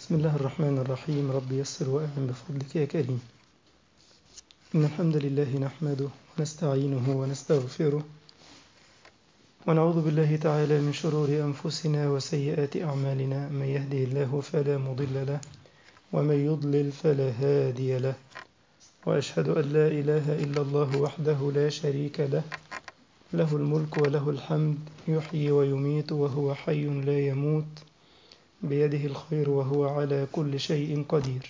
بسم الله الرحمن الرحيم. رب يسر وأعن بفضلك يا كريم. إن الحمد لله نحمده ونستعينه ونستغفره ونعوذ بالله تعالى من شرور أنفسنا وسيئات أعمالنا. من يهده الله فلا مضل له ومن يضلل فلا هادي له، وأشهد أن لا إله إلا الله وحده لا شريك له، له الملك وله الحمد، يحيي ويميت وهو حي لا يموت، بيده الخير وهو على كل شيء قدير.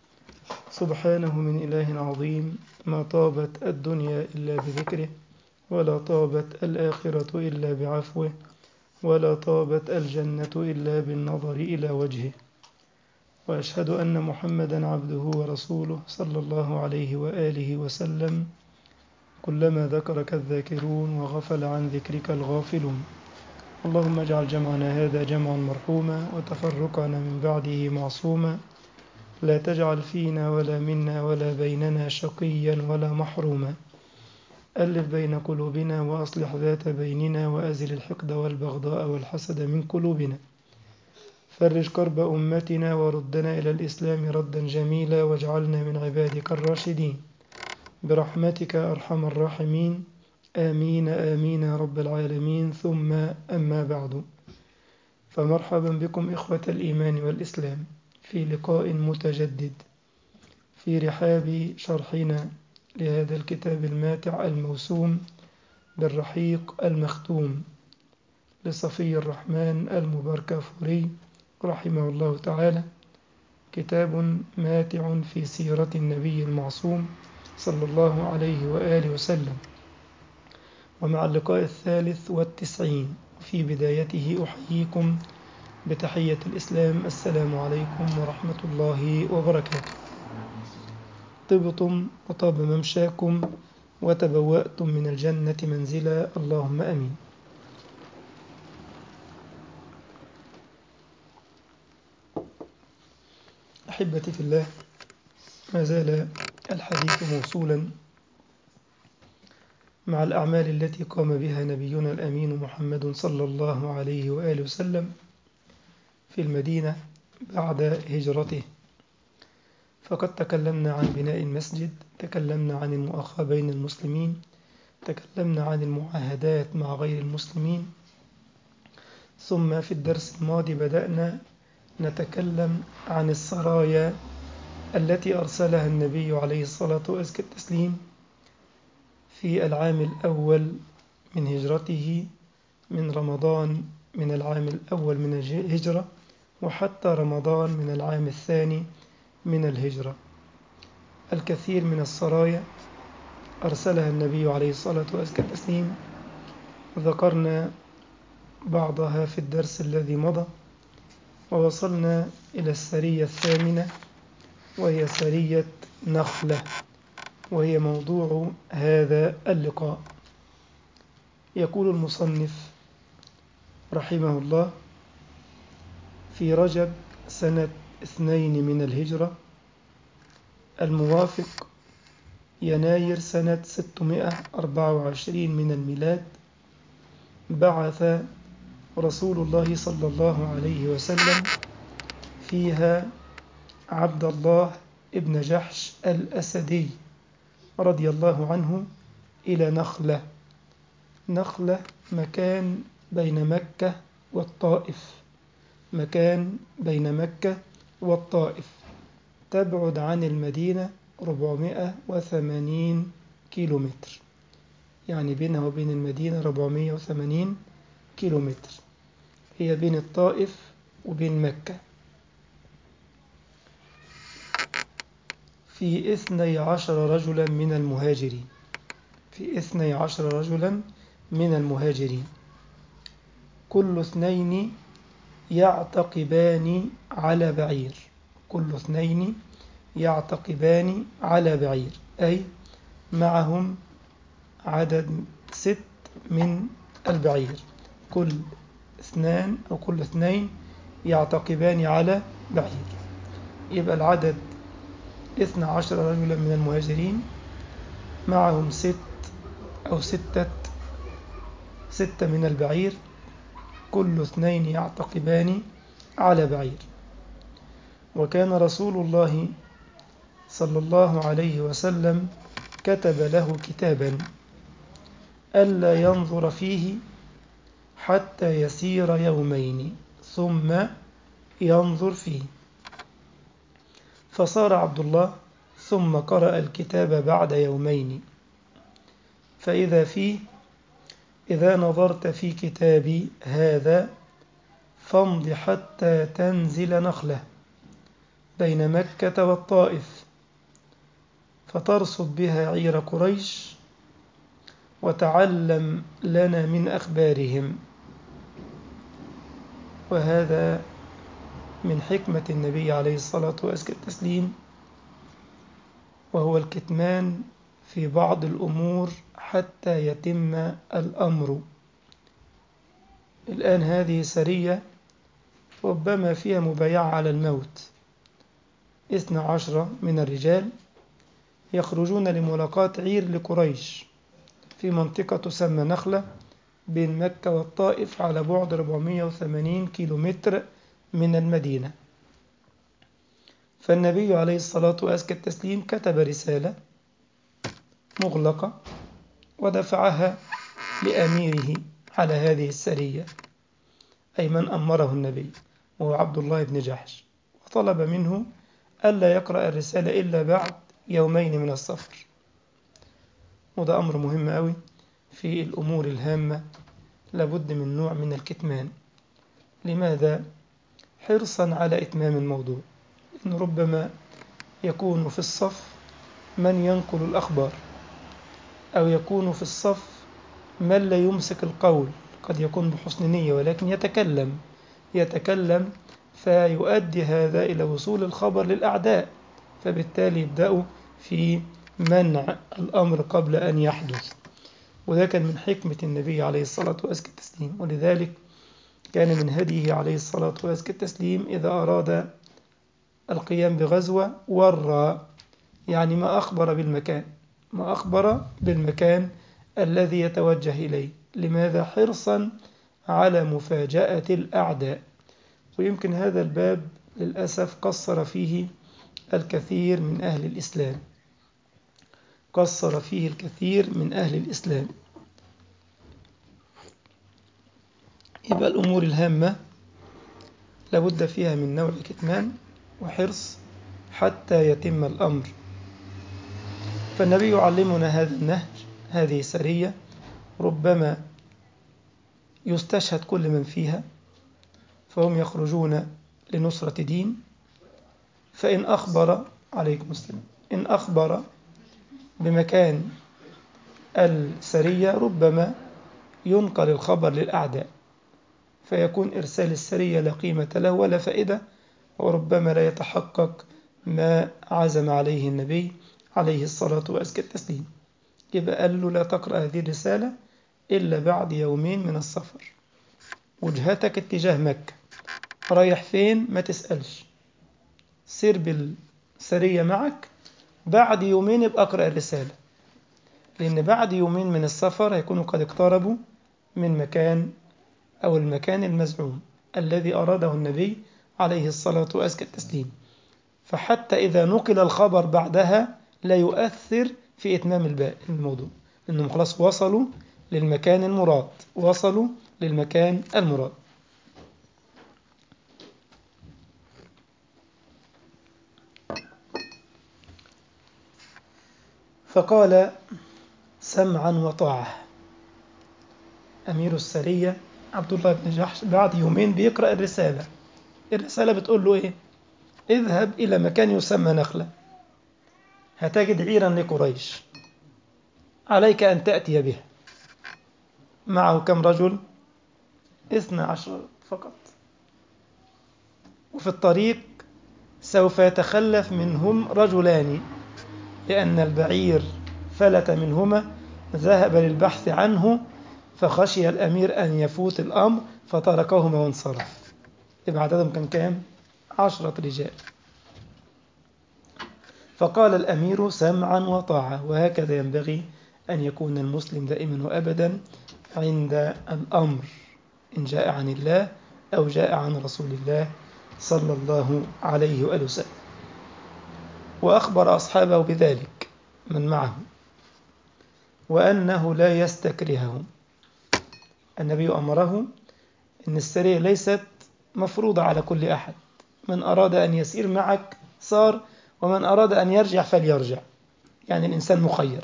سبحانه من إله عظيم، ما طابت الدنيا إلا بذكره، ولا طابت الآخرة إلا بعفوه، ولا طابت الجنة إلا بالنظر إلى وجهه. وأشهد أن محمدا عبده ورسوله صلى الله عليه وآله وسلم. كلما ذكرك الذاكرون وغفل عن ذكرك الغافلون. اللهم اجعل جمعنا هذا جمعا مرحوما وتفرقنا من بعده معصوما، لا تجعل فينا ولا منا ولا بيننا شقيا ولا محروما. ألف بين قلوبنا وأصلح ذات بيننا وأزل الحقد والبغضاء والحسد من قلوبنا. فرج كرب أمتنا وردنا إلى الإسلام ردا جميلا، واجعلنا من عبادك الراشدين برحمتك أرحم الراحمين. آمين آمين يا رب العالمين. ثم أما بعد، فمرحبا بكم إخوة الإيمان والإسلام في لقاء متجدد في رحاب شرحنا لهذا الكتاب الماتع الموسوم بالرحيق المختوم لصفي الرحمن المباركافوري رحمه الله تعالى. كتاب ماتع في سيرة النبي المعصوم صلى الله عليه وآله وسلم، ومع اللقاء 93 في بدايته أحييكم بتحية الإسلام. السلام عليكم ورحمة الله وبركاته. طبتم وطاب ممشاكم وتبوأتم من الجنة منزلا، اللهم أمين. أحبتي في الله، ما زال الحديث موصولا مع الأعمال التي قام بها نبينا الأمين محمد صلى الله عليه وآله وسلم في المدينة بعد هجرته. فقد تكلمنا عن بناء المسجد، تكلمنا عن المؤاخاة بين المسلمين، تكلمنا عن المعاهدات مع غير المسلمين، ثم في الدرس الماضي بدأنا نتكلم عن السرايا التي أرسلها النبي عليه الصلاة والتسليم في العام الأول من هجرته، من رمضان من العام الأول من الهجرة وحتى رمضان من العام الثاني من الهجرة. الكثير من السرايا أرسلها النبي عليه الصلاة والتسليم، ذكرنا بعضها في الدرس الذي مضى، ووصلنا إلى السرية الثامنة وهي سرية نخلة، وهي موضوع هذا اللقاء. يقول المصنف رحمه الله: في رجب سنة 2 من الهجرة الموافق يناير سنة 624 من الميلاد، بعث رسول الله صلى الله عليه وسلم فيها عبد الله ابن جحش الأسدي رضي الله عنه إلى نخلة. نخلة مكان بين مكة والطائف، مكان بين مكة والطائف، تبعد عن المدينة 480 كيلومتر، يعني بينها وبين المدينة 480 كيلومتر، هي بين الطائف وبين مكة. في 12 رجلا من المهاجرين، في 12 رجلا من المهاجرين، كل 2 يعتقبان على بعير، كل 2 يعتقبان على بعير، أي معهم عدد 6 من البعير. كل 2 أو كل 2 يعتقبان على بعير، يبقى العدد 12 رجلا من المهاجرين، معهم 6 أو 6 من البعير، كل 2 يعتقبان على بعير. وكان رسول الله صلى الله عليه وسلم كتب له كتابا ألا ينظر فيه حتى يسير يومين ثم ينظر فيه. فصار عبد الله ثم قرأ الكتاب بعد يومين فإذا فيه: إذا نظرت في كتابي هذا فامض حتى تنزل نخلة بين مكة والطائف فترصد بها عير قريش وتعلم لنا من أخبارهم. وهذا من حكمة النبي عليه الصلاة والتسليم، وهو الكتمان في بعض الأمور حتى يتم الأمر. الآن هذه سرية ربما فيها مبايعة على الموت، 12 من الرجال يخرجون لملاقاة عير لقريش في منطقة تسمى نخلة بين مكة والطائف على بعد 480 كيلومتر من المدينة. فالنبي عليه الصلاة والتسليم كتب رسالة مغلقة ودفعها لأميره على هذه السرية، أي من أمره النبي وهو عبد الله بن جحش، وطلب منه ألا يقرأ الرسالة إلا بعد يومين من السفر. وده أمر مهم أوي في الأمور الهامة، لابد من نوع من الكتمان. لماذا؟ حرصا على إتمام الموضوع، إن ربما يكون في الصف من ينقل الأخبار، أو يكون في الصف من لا يمسك القول، قد يكون بحسن نية ولكن يتكلم فيؤدي هذا إلى وصول الخبر للأعداء، فبالتالي يبدأوا في منع الأمر قبل أن يحدث. وذا كان من حكمة النبي عليه الصلاة والتسليم، ولذلك كان من هديه عليه الصلاة والتسليم إذا أراد القيام بغزوة ورى، يعني ما أخبر بالمكان الذي يتوجه إليه. لماذا؟ حرصا على مفاجأة الأعداء. ويمكن هذا الباب للأسف قصر فيه الكثير من أهل الإسلام، يبقى الأمور الهامة لابد فيها من نوع كتمان وحرص حتى يتم الأمر. فالنبي يعلمنا هذا النهج، هذه سرية ربما يستشهد كل من فيها، فهم يخرجون لنصرة دين. فإن أخبر عليكم السلام إن أخبر بمكان السرية ربما ينقل الخبر للأعداء، فيكون إرسال السرية لا قيمة له ولا فائدة، وربما لا يتحقق ما عزم عليه النبي عليه الصلاة والتسليم. يبقى قال له: لا تقرأ هذه الرسالة إلا بعد يومين من السفر، وجهتك اتجاه مكة، رايح فين ما تسألش، سير بالسرية معك، بعد يومين ابقى اقرأ الرسالة، لأن بعد يومين من السفر هيكونوا قد اقتربوا من مكان أو المكان المزعوم الذي أراده النبي عليه الصلاة والتسليم. فحتى إذا نقل الخبر بعدها لا يؤثر في إتمام الموضوع، لأنهم خلاص وصلوا للمكان المراد. فقال: سمعا وطاعة. أمير السرية عبد الله بن جحش بعد يومين بيقرأ الرسالة بتقول له إيه؟ اذهب إلى مكان يسمى نخلة، هتجد عيرا لقريش، عليك أن تأتي به. معه كم رجل؟ 12 فقط. وفي الطريق سوف يتخلف منهم رجلان، لأن البعير فلت منهما، ذهب للبحث عنه، فخشي الأمير أن يفوت الأمر فتركهما وانصرف. يبقى عددهم كان كام؟ 10 رجال. فقال الأمير: سمعا وطاعة. وهكذا ينبغي أن يكون المسلم دائما وأبدا عند الأمر، إن جاء عن الله أو جاء عن رسول الله صلى الله عليه وآله وسلم، وأخبر أصحابه بذلك من معه، وأنه لا يستكرههم. النبي أمره أن السرية ليست مفروضة على كل أحد، من أراد أن يسير معك صار، ومن أراد أن يرجع فليرجع، يعني الإنسان مخير.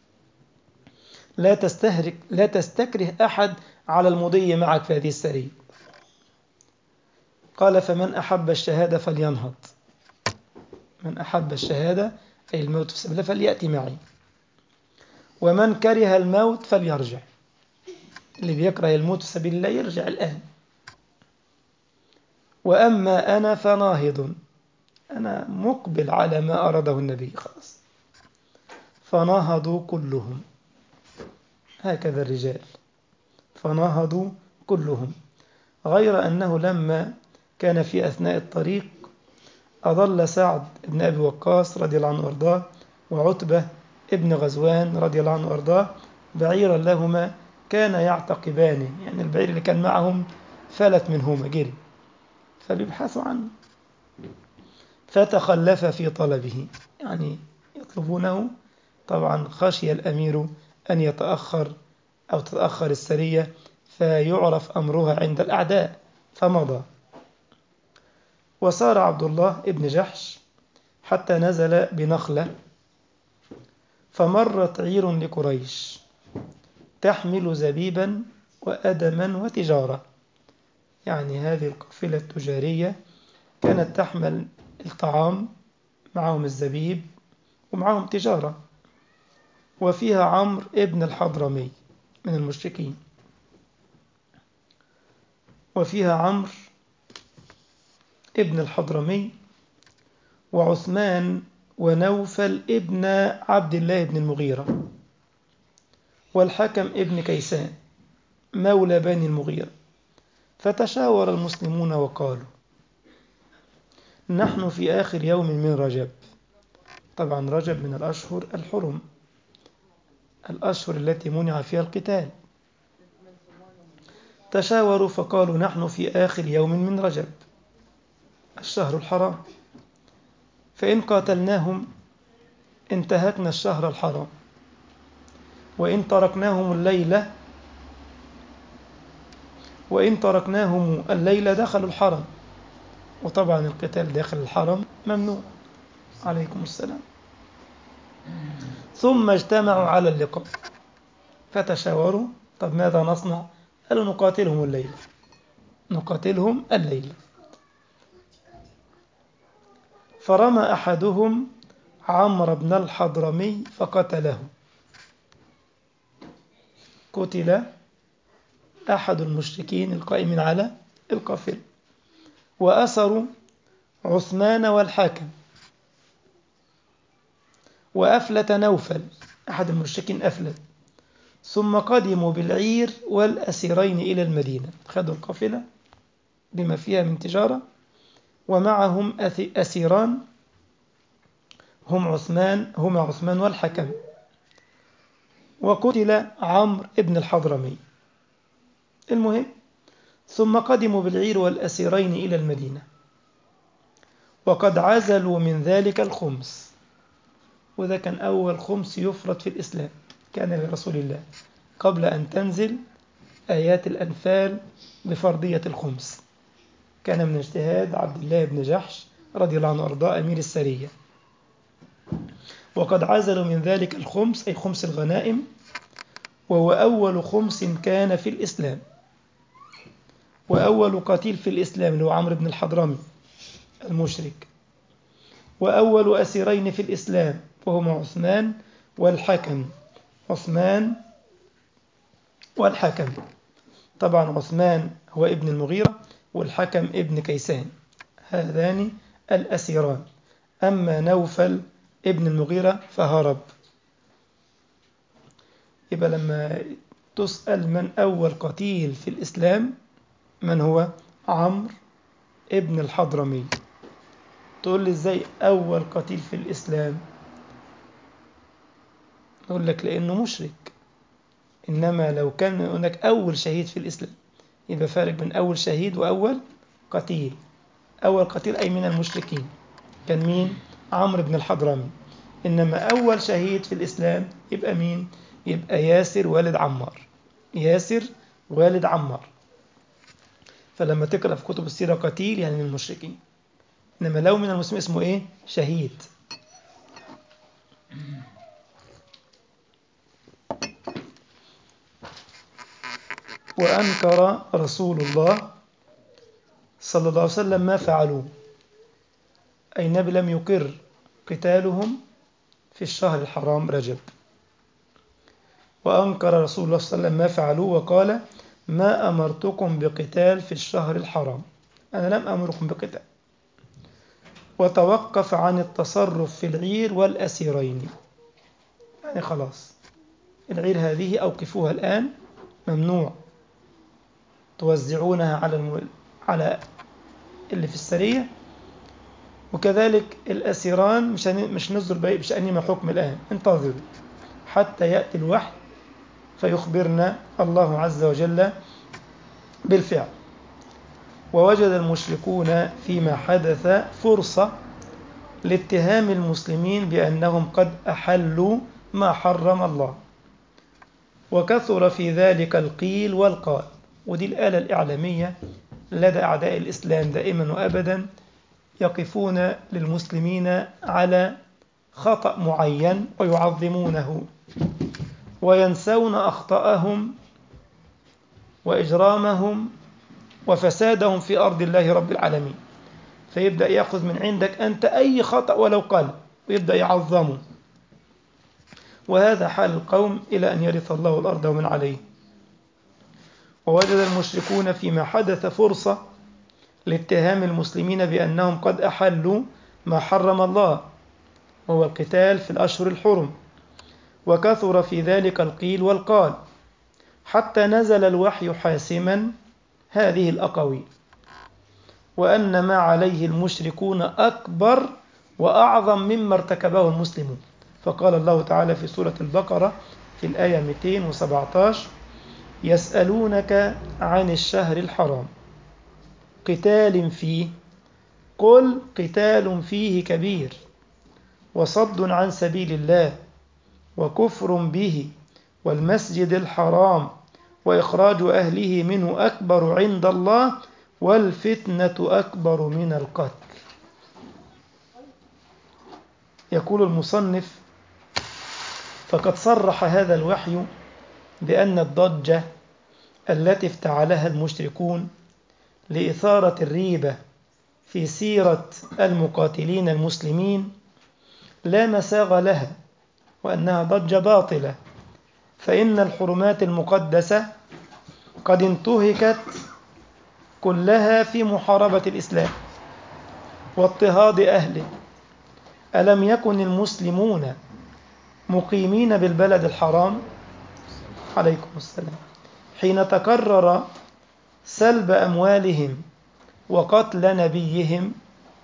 لا تستكره أحد على المضي معك في هذه السرية. قال فمن أحب الشهادة فلينهض، من أحب الشهادة أي الموت في سبيل الله فليأتي معي، ومن كره الموت فليرجع. اللي بيكره الموت في سبيل الله يرجع الآن. وأما أنا فناهض، أنا مقبل على ما أراده النبي خلاص. فناهضوا كلهم، هكذا الرجال، فناهضوا كلهم، غير أنه لما كان في أثناء الطريق أضل سعد بن أبي وقاص رضي الله عنه وارضاه وعتبة ابن غزوان رضي الله عنه وارضاه بعيرا لهما كان يعتقبانه، يعني البعير اللي كان معهم فلت منهما جري، فبيبحثوا عنه، فتخلف في طلبه، يعني يطلبونه. طبعا خشي الأمير أن يتأخر أو تتأخر السرية فيعرف أمرها عند الأعداء، فمضى. وسار عبد الله ابن جحش حتى نزل بنخلة، فمرت عير لقريش تحمل زبيبا وأدما وتجارة، يعني هذه القافلة التجارية كانت تحمل الطعام، معهم الزبيب ومعهم تجارة، وفيها عمرو ابن الحضرمي من المشركين، وفيها عمرو ابن الحضرمي وعثمان ونوفل ابن عبد الله بن المغيرة والحكم ابن كيسان مولى بني المغيرة. فتشاور المسلمون وقالوا نحن في آخر يوم من رجب، طبعا رجب من الأشهر الحرم، الأشهر التي منع فيها القتال. تشاوروا فقالوا نحن في آخر يوم من رجب الشهر الحرام، فإن قاتلناهم انتهكنا الشهر الحرام، وإن تركناهم الليلة دخلوا الحرم، وطبعا القتال داخل الحرم ممنوع. عليكم السلام. ثم اجتمعوا على اللقاء فتشاوروا طب ماذا نصنع؟ قالوا نقاتلهم الليلة. فرمى أحدهم عمرو بن الحضرمي فقتله، قتل أحد المشركين القائمين على القافلة، وأسروا عثمان والحاكم، وأفلت نوفل أحد المشركين أفلت، ثم قدموا بالعير والأسيرين إلى المدينة، خذوا القافلة بما فيها من تجارة ومعهم أسيران هما عثمان والحكم، وقتل عمرو بن الحضرمي. المهم ثم قدموا بالعير والأسيرين إلى المدينة، وقد عزلوا من ذلك الخمس، وذا كان أول خمس يفرض في الإسلام، كان لرسول الله قبل أن تنزل آيات الأنفال بفرضية الخمس، كان من اجتهاد عبد الله بن جحش رضي الله عنه وارضاه أمير السرية. وقد عزلوا من ذلك الخمس أي خمس الغنائم، وهو أول خمس كان في الإسلام، وأول قتيل في الإسلام اللي هو عمرو بن الحضرمي المشرك، وأول أسيرين في الإسلام وهما عثمان والحكم. طبعا عثمان هو ابن المغيرة والحكم ابن كيسان، هذان الأسيران. أما نوفل ابن المغيرة فهرب. يبقى لما تسأل من أول قتيل في الإسلام من هو؟ عمرو ابن الحضرمي. تقول لي إزاي أول قتيل في الإسلام؟ نقول لك لأنه مشرك، إنما لو كان هناك أول شهيد في الإسلام يبقى فارق بين أول شهيد وأول قتيل. أول قتيل أي من المشركين كان مين؟ عمرو بن الحضرمي. إنما أول شهيد في الإسلام يبقى مين؟ يبقى ياسر والد عمار. ياسر والد عمار. فلما تقرأ في كتب السيرة قتيل يعني من المشركين، إنما لو من المسلمين اسمه إيه؟ شهيد. وأنكر رسول الله صلى الله عليه وسلم ما فعلوه، أي النبي لم يقر قتالهم في الشهر الحرام رجب. وأنكر رسول الله صلى الله عليه وسلم ما فعلوه وقال ما أمرتكم بقتال في الشهر الحرام، أنا لم أمركم بقتال. وتوقف عن التصرف في العير والأسيرين، يعني خلاص العير هذه أوقفوها الآن، ممنوع توزعونها على اللي في السرية. وكذلك الأسيران مش نصدر بشأنهما حكم الآن، انتظروا حتى يأتي الوحي فيخبرنا الله عز وجل بالفعل. ووجد المشركون فيما حدث فرصة لاتهام المسلمين بأنهم قد أحلوا ما حرم الله، وكثر في ذلك القيل والقال. ودي الآلة الإعلامية لدى أعداء الإسلام دائما وأبدا، يقفون للمسلمين على خطأ معين ويعظمونه وينسون أخطأهم وإجرامهم وفسادهم في أرض الله رب العالمين، فيبدأ يأخذ من عندك أنت أي خطأ ولو قل ويبدأ يعظمه. وهذا حال القوم إلى أن يرث الله الأرض ومن عليه. ووجد المشركون فيما حدث فرصة لاتهام المسلمين بأنهم قد أحلوا ما حرم الله، وهو القتال في الأشهر الحرم، وكثر في ذلك القيل والقال، حتى نزل الوحي حاسما هذه الأقاويل، وأن ما عليه المشركون أكبر وأعظم مما ارتكبه المسلمون. فقال الله تعالى في سورة البقرة في الآية 217 يسألونك عن الشهر الحرام قتال فيه قل قتال فيه كبير وصد عن سبيل الله وكفر به والمسجد الحرام وإخراج أهله منه أكبر عند الله والفتنة أكبر من القتل. يقول المصنف فقد صرح هذا الوحي بأن الضجة التي افتعلها المشركون لإثارة الريبة في سيرة المقاتلين المسلمين لا مساغ لها، وأنها ضجة باطلة، فإن الحرمات المقدسة قد انتهكت كلها في محاربة الإسلام واضطهاد أهله. ألم يكن المسلمون مقيمين بالبلد الحرام عليكم السلام حين تكرر سلب أموالهم وقتل نبيهم؟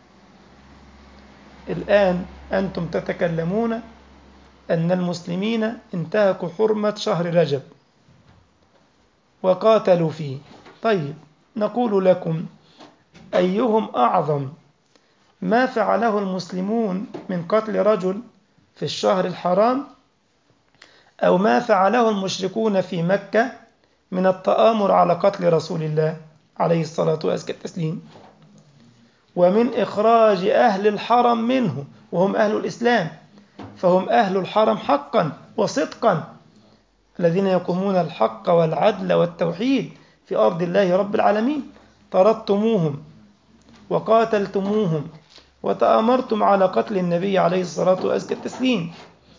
الآن أنتم تتكلمون أن المسلمين انتهكوا حرمة شهر رجب وقاتلوا فيه. طيب نقول لكم أيهم أعظم، ما فعله المسلمون من قتل رجل في الشهر الحرام، أو ما فعله المشركون في مكة من التآمر على قتل رسول الله عليه الصلاة والتسليم ومن إخراج أهل الحرم منه وهم أهل الإسلام، فهم أهل الحرم حقا وصدقا، الذين يقومون الحق والعدل والتوحيد في أرض الله رب العالمين. طردتموهم وقاتلتموهم وتآمرتم على قتل النبي عليه الصلاة والتسليم.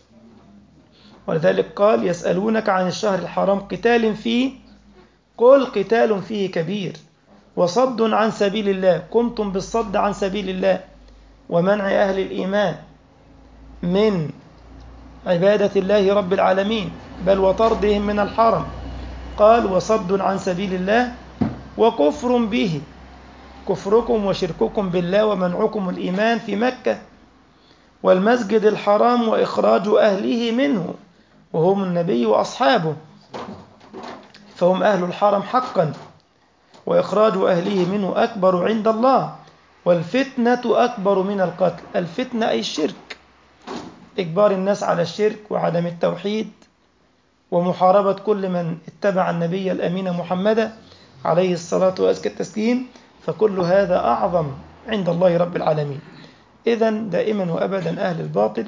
ولذلك قال يسألونك عن الشهر الحرام قتال فيه قل قتال فيه كبير وصد عن سبيل الله، قمتم بالصد عن سبيل الله ومنع أهل الإيمان من عبادة الله رب العالمين بل وطردهم من الحرم. قال وصد عن سبيل الله وكفر به، كفركم وشرككم بالله ومنعكم الإيمان في مكة، والمسجد الحرام وإخراج أهله منه وهم النبي وأصحابه، فهم أهل الحرم حقا وإخراج أهله منه أكبر عند الله والفتنة أكبر من القتل. الفتنة أي الشرك، إجبار الناس على الشرك وعدم التوحيد ومحاربة كل من اتبع النبي الأمين محمد عليه الصلاة وأزكى التسليم، فكل هذا أعظم عند الله رب العالمين. إذن دائما وأبدا أهل الباطل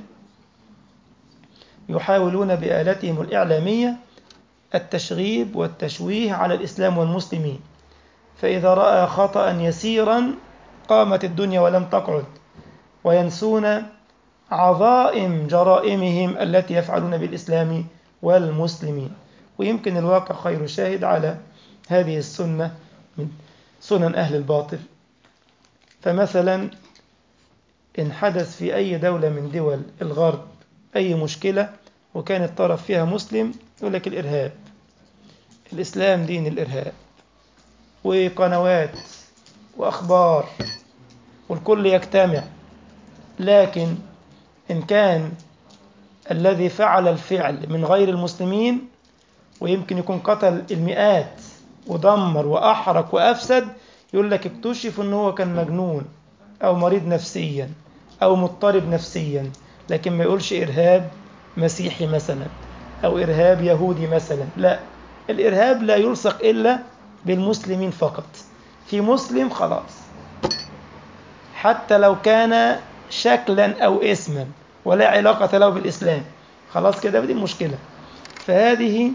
يحاولون بآلتهم الإعلامية التشغيب والتشويه على الإسلام والمسلمين، فإذا رأى خطأ يسيرا قامت الدنيا ولم تقعد، وينسون عظائم جرائمهم التي يفعلون بالإسلام والمسلمين. ويمكن الواقع خير شاهد على هذه السنة من سنن أهل الباطل. فمثلا إن حدث في أي دولة من دول الغرب أي مشكلة وكان الطرف فيها مسلم، يقول لك الإرهاب، الإسلام دين الإرهاب، وقنوات وأخبار والكل يجتمع. لكن إن كان الذي فعل الفعل من غير المسلمين ويمكن يكون قتل المئات ودمر وأحرق وأفسد، يقول لك اكتشف أنه كان مجنون أو مريض نفسيا أو مضطرب نفسيا، لكن ما يقولش إرهاب مسيحي مثلا أو إرهاب يهودي مثلا. لا، الإرهاب لا يلصق إلا بالمسلمين فقط. في مسلم خلاص، حتى لو كان شكلا أو اسما ولا علاقة له بالإسلام، خلاص كده بدي المشكلة. فهذه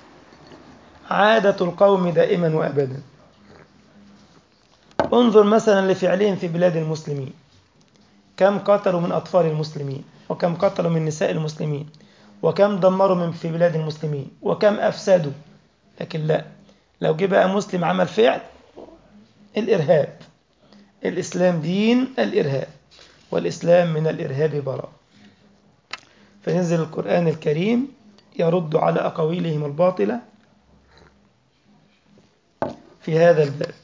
عادة القوم دائما وأبدا. انظر مثلا لفعلهم في بلاد المسلمين، كم قتلوا من أطفال المسلمين، وكم قتلوا من نساء المسلمين، وكم دمروا من في بلاد المسلمين، وكم أفسدوا. لكن لا، لو جه بقى مسلم عمل فعل، الإرهاب. الإسلام دين الإرهاب، والإسلام من الإرهاب براء. فينزل القرآن الكريم يرد على أقاويلهم الباطلة في هذا الباب.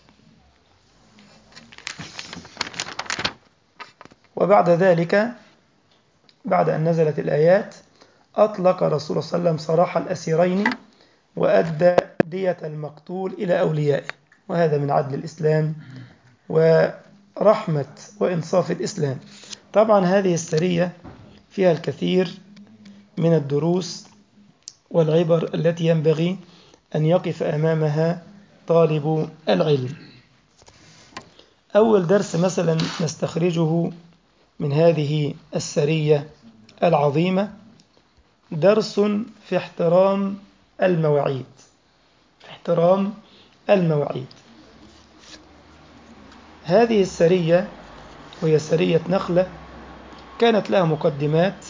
وبعد ذلك، بعد أن نزلت الآيات، أطلق رسول الله صلى الله عليه وسلم سراح الأسيرين وأدى دية المقتول إلى أوليائه، وهذا من عدل الإسلام ورحمة وإنصاف الإسلام. طبعا هذه السرية فيها الكثير من الدروس والعبر التي ينبغي أن يقف أمامها طالب العلم. أول درس مثلا نستخرجه من هذه السرية العظيمة درس في احترام المواعيد. احترام المواعيد. هذه السرية وهي سرية نخلة كانت لها مقدمات.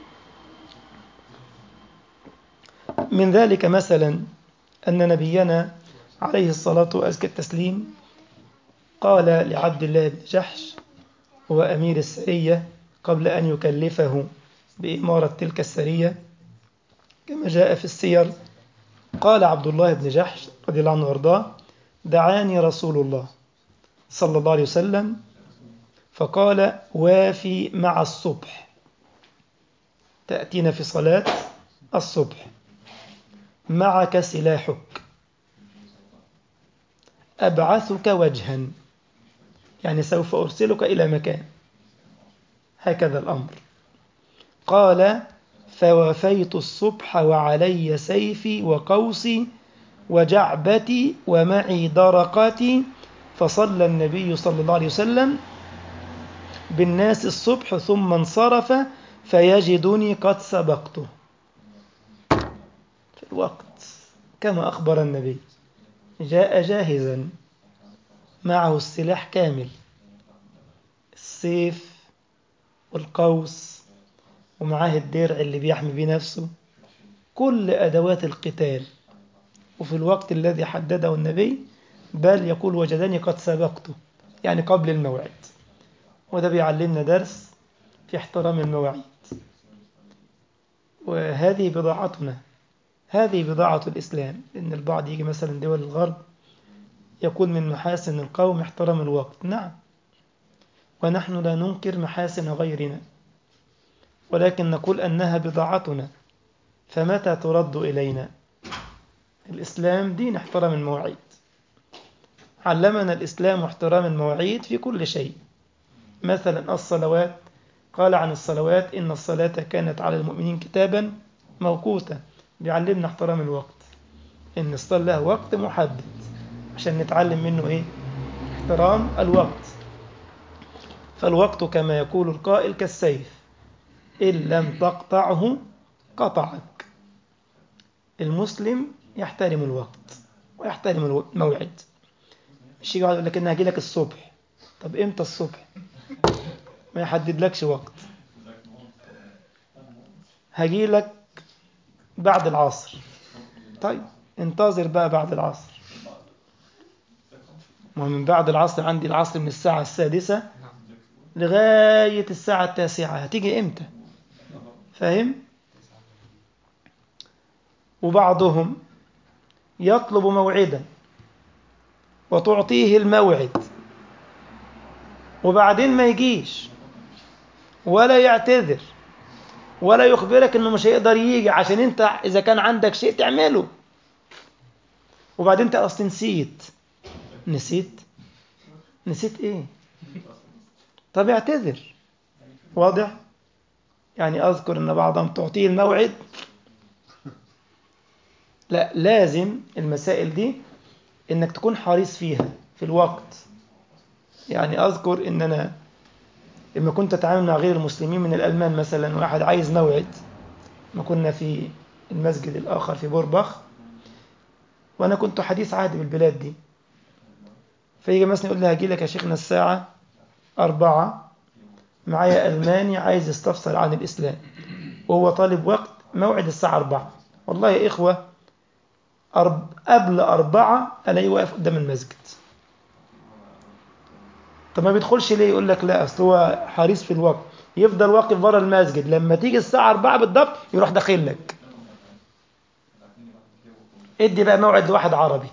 من ذلك مثلا أن نبينا عليه الصلاة وأزكى التسليم قال لعبد الله بن جحش هو أمير السرية قبل أن يكلفه بإمارة تلك السرية، كما جاء في السير، قال عبد الله بن جحش رضي الله عنه وارضاه: دعاني رسول الله صلى الله عليه وسلم فقال: وافي مع الصبح، تأتينا في صلاة الصبح، معك سلاحك، أبعثك وجها، يعني سوف أرسلك إلى مكان، هكذا الأمر. قال: فوافيت الصبح وعلي سيفي وقوسي وجعبتي ومعي درقتي، فصلى النبي صلى الله عليه وسلم بالناس الصبح ثم انصرف فيجدني قد سبقته في الوقت كما أخبر النبي. جاء جاهزا معه السلاح كامل، السيف والقوس، ومعاه الدرع اللي بيحمي بيه نفسه، كل أدوات القتال، وفي الوقت الذي حدده النبي، بل يقول: وجدني قد سبقته، يعني قبل الموعد. وده بيعلمنا درس في احترام المواعيد. وهذه بضاعتنا، هذه بضاعة الإسلام. إن البعض يجي مثلا دول الغرب يقول من محاسن القوم احترام الوقت. نعم، ونحن لا ننكر محاسن غيرنا، ولكن نقول أنها بضاعتنا، فمتى ترد إلينا؟ الإسلام دين احترام المواعيد، علمنا الإسلام احترام المواعيد في كل شيء. مثلا الصلوات، قال عن الصلوات إن الصلاة كانت على المؤمنين كتابا موقوتا، بيعلمنا احترام الوقت، إن الصلاة لها وقت محدد عشان نتعلم منه إيه؟ احترام الوقت. فالوقت كما يقول القائل كالسيف، إن لم تقطعه قطعك. المسلم يحترم الوقت ويحترم الموعد. مش يجي يقول لك إن هاجي لك الصبح، طب إمتى الصبح؟ ما يحدد لكش وقت. هاجي لك بعد العصر، طيب انتظر بقى بعد العصر. ومن بعد العصر عندي العصر من الساعة 6 لغاية الساعة 9، هتيجي إمتى؟ فاهم؟ وبعضهم يطلب موعدا وتعطيه الموعد وبعدين ما يجيش ولا يعتذر ولا يخبرك انه مش هيقدر يجي عشان انت اذا كان عندك شيء تعمله، وبعدين انت اصلا نسيت ايه؟ طب اعتذر. واضح؟ يعني اذكر ان بعضهم تعطيه الموعد، لا، لازم المسائل دي انك تكون حريص فيها في الوقت. يعني اذكر ان انا لما كنت اتعامل مع غير المسلمين من الالمان مثلا، واحد عايز موعد، ما كنا في المسجد الاخر في بورباخ، وانا كنت حديث عهد بالبلاد دي، فيجي مثلا يقول لي هاجي لك يا شيخنا الساعة 4، معايا ألماني عايز يستفسر عن الإسلام وهو طالب وقت موعد الساعة 4. والله يا إخوة، قبل 4 ألاقيه واقف قدام المسجد. طب ما بيدخلش ليه؟ يقول لك لا أصل هو حريص في الوقت، يفضل واقف بره المسجد، لما تيجي الساعة 4 بالضبط يروح داخل لك. ادي بقى موعد لواحد عربي.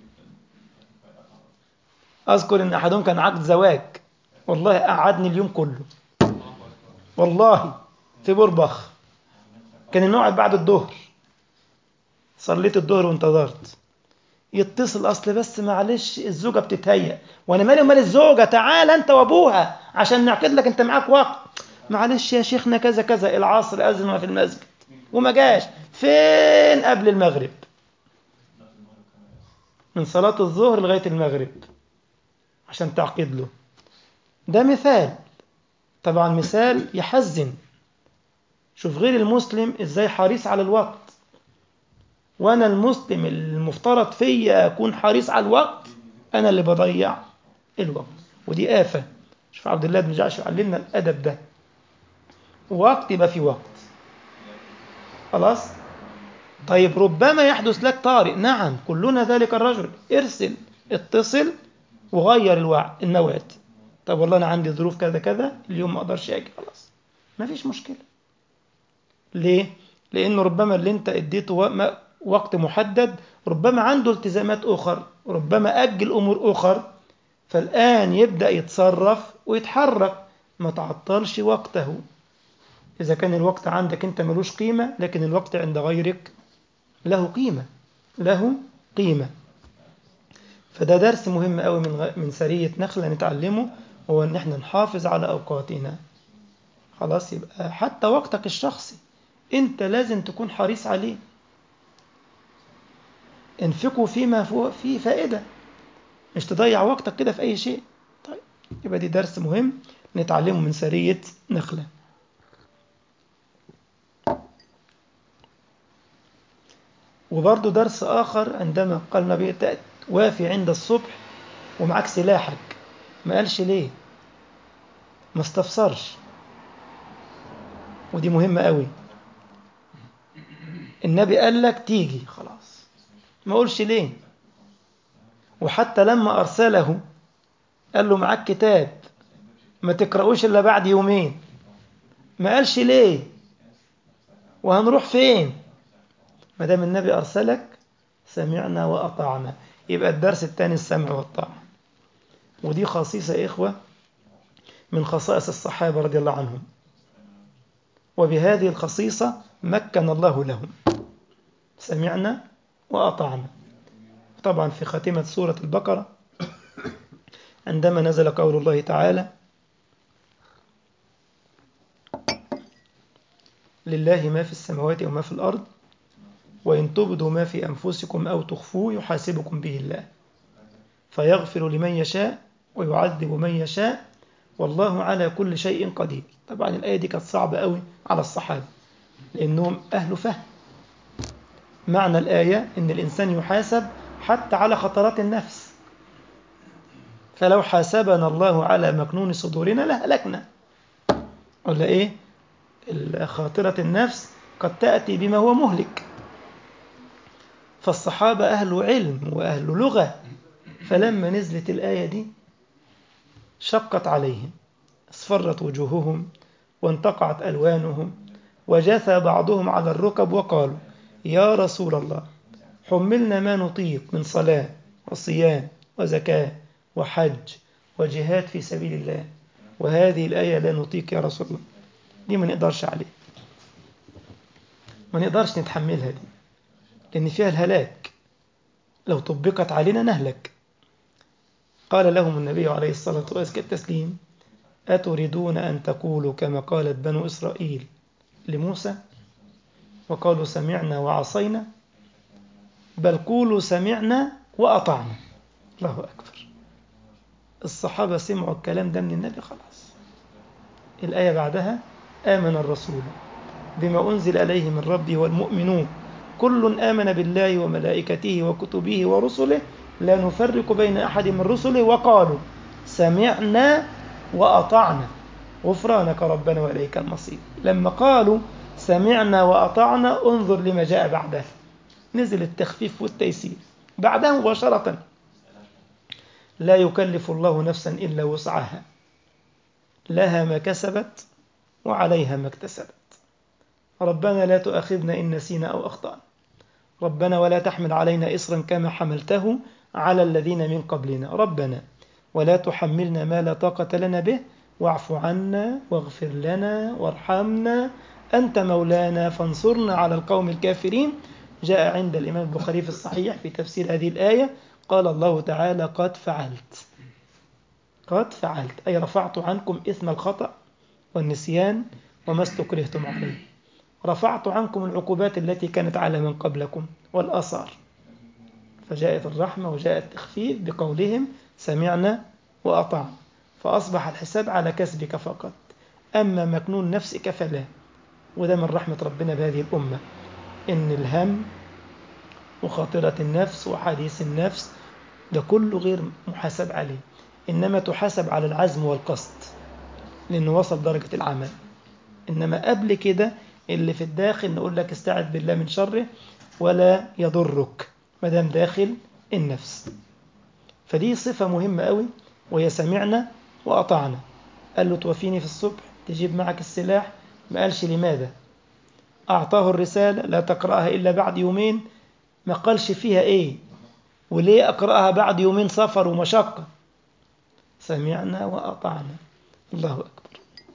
أذكر إن أحدهم كان عقد زواج، والله قعدني اليوم كله، والله في بورباخ، كان الموعد بعد الظهر، صليت الظهر وانتظرت، يتصل اصل بس معلش الزوجه بتتهيأ، وانا مالي ومال الزوجه، تعال انت وابوها عشان نعقد لك، انت معاك وقت. معلش يا شيخنا كذا كذا، العصر اذن في المسجد وما جاش، فين قبل المغرب؟ من صلاه الظهر لغايه المغرب عشان تعقد له. ده مثال، طبعا مثال يحزن. شوف غير المسلم ازاي حريص على الوقت، وانا المسلم المفترض فيا اكون حريص على الوقت، انا اللي بضيع الوقت، ودي آفة. شوف عبد الله بن جعش علمنا الأدب ده، وقت يبقى في وقت، خلاص. طيب ربما يحدث لك طارئ، نعم كلنا ذلك الرجل، ارسل، اتصل وغير الموعد. طب والله أنا عندي ظروف كذا كذا اليوم ما أقدرش أجي، خلاص ما فيش مشكلة. ليه؟ لأنه ربما اللي أنت اديته وقت محدد ربما عنده التزامات أخر، ربما أجل أمور أخر، فالآن يبدأ يتصرف ويتحرك، ما تعطلش وقته. إذا كان الوقت عندك أنت ملوش قيمة، لكن الوقت عند غيرك له قيمة، له قيمة. فده درس مهم قوي من سرية نخلة نتعلمه، هو أن احنا نحافظ على أوقاتنا. خلاص، يبقى حتى وقتك الشخصي أنت لازم تكون حريص عليه، انفقوا فيما فيه فائدة، مش تضيع وقتك كده في أي شيء. طيب، يبقى دي درس مهم نتعلمه من سرية نخلة. وبرضه درس آخر عندما قال النبي وافي عند الصبح ومعك سلاحك، ما قالش ليه، ما استفسرش، ودي مهمة قوي. النبي قال لك تيجي خلاص، ما قولش ليه. وحتى لما أرسله قال له معك كتاب ما تقرأوش إلا بعد يومين، ما قالش ليه وهنروح فين. ما دام النبي أرسلك سمعنا وأطعنا. يبقى الدرس الثاني السمع والطاعة، ودي خصيصة يا إخوة من خصائص الصحابة رضي الله عنهم، وبهذه الخصيصة مكن الله لهم، سمعنا وأطعنا. طبعا في خاتمة سورة البقرة عندما نزل قول الله تعالى لله ما في السماوات وما في الأرض وإن تبدوا ما في أنفسكم أو تخفوه يحاسبكم به الله فيغفر لمن يشاء ويعذب من يشاء والله على كل شيء قدير. طبعا الآية دي كانت صعبة قوي على الصحابة لأنهم أهل فهم. معنى الآية إن الإنسان يحاسب حتى على خطرات النفس، فلو حاسبنا الله على مكنون صدورنا لهلكنا، ولا إيه؟ خاطرة النفس قد تأتي بما هو مهلك. فالصحابة أهل علم وأهل لغة، فلما نزلت الآية دي شقت عليهم، اصفرت وجوههم وانتقعت ألوانهم وجثى بعضهم على الركب وقالوا يا رسول الله حملنا ما نطيق من صلاة وصيام وزكاة وحج وجهاد في سبيل الله، وهذه الآية لا نطيق يا رسول الله، دي ما نقدرش عليه، ما نقدرش نتحملها دي، لأن فيها الهلاك، لو طبقت علينا نهلك. قال لهم النبي عليه الصلاة والتسليم أتريدون أن تقولوا كما قالت بنو إسرائيل لموسى وقالوا سمعنا وعصينا، بل قولوا سمعنا وأطعنا. الله أكبر. الصحابة سمعوا الكلام ده من النبي خلاص. الآية بعدها آمن الرسول بما أنزل عليه من ربه والمؤمنون كل آمن بالله وملائكته وكتبه ورسله لا نفرق بين أحد من رسله وقالوا سمعنا وأطعنا غفرانك ربنا وإليك المصير. لما قالوا سمعنا وأطعنا انظر لما جاء بعدها، نزل التخفيف والتيسير بعدها مباشرة، لا يكلف الله نفسا إلا وسعها لها ما كسبت وعليها ما اكتسبت، ربنا لا تؤاخذنا إن نسينا أو أخطأنا، ربنا ولا تحمل علينا إصرا كما حملته على الذين من قبلنا، ربنا ولا تحملنا ما لا طاقة لنا به واعف عنا واغفر لنا وارحمنا أنت مولانا فانصرنا على القوم الكافرين. جاء عند الإمام البخاري في الصحيح في تفسير هذه الآية قال الله تعالى قد فعلت، قد فعلت أي رفعت عنكم إثم الخطأ والنسيان وما استكرهتم عليه، رفعت عنكم العقوبات التي كانت على من قبلكم والآثار، فجاءت الرحمة وجاء التخفيف بقولهم سمعنا وأطعنا، فأصبح الحساب على كسبك فقط، أما مكنون نفسك فلا. وده من رحمة ربنا بهذه الأمة، إن الهم وخاطرة النفس وحديث النفس ده كله غير محاسب عليه، إنما تحاسب على العزم والقصد لأنه وصل درجة العمل. إنما قبل كده اللي في الداخل نقول لك استعذ بالله من شره ولا يضرك مدام داخل النفس. فدي صفة مهمة قوي، وهي سمعنا وأطعنا. قال له توفيني في الصبح تجيب معك السلاح، ما قالش لماذا. أعطاه الرسالة لا تقرأها إلا بعد يومين، ما قالش فيها إيه وليه أقرأها بعد يومين سفر ومشقة. سمعنا وأطعنا. الله أكبر.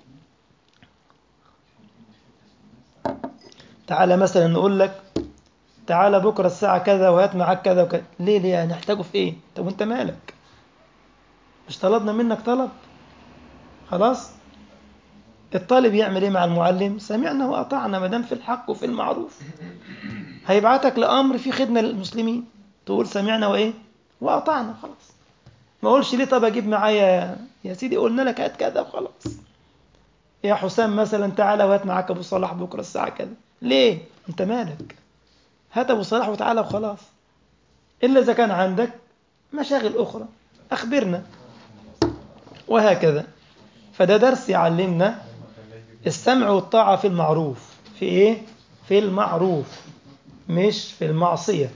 تعالى مثلا نقول لك تعالى بكرة الساعة كذا وهات معاك كذا وكذا، ليه هنحتاجه في إيه؟ طب وأنت مالك؟ مش طلبنا منك طلب؟ خلاص. الطالب يعمل إيه مع المعلم؟ سمعنا وأطعنا ما دام في الحق وفي المعروف. هيبعتك لأمر في خدمة للمسلمين تقول سمعنا وإيه؟ وأطعنا خلاص. ما أقولش ليه طب أجيب معايا يا سيدي قلنا لك هات كذا وخلاص. يا حسام مثلا تعالى وهات معاك أبو صلاح بكرة الساعة كذا، ليه؟ أنت مالك؟ هات أبو صلاح وتعالى وخلاص. إلا إذا كان عندك مشاغل أخرى أخبرنا، وهكذا. فده درس يعلمنا السمع والطاعة في المعروف. في إيه؟ في المعروف مش في المعصية.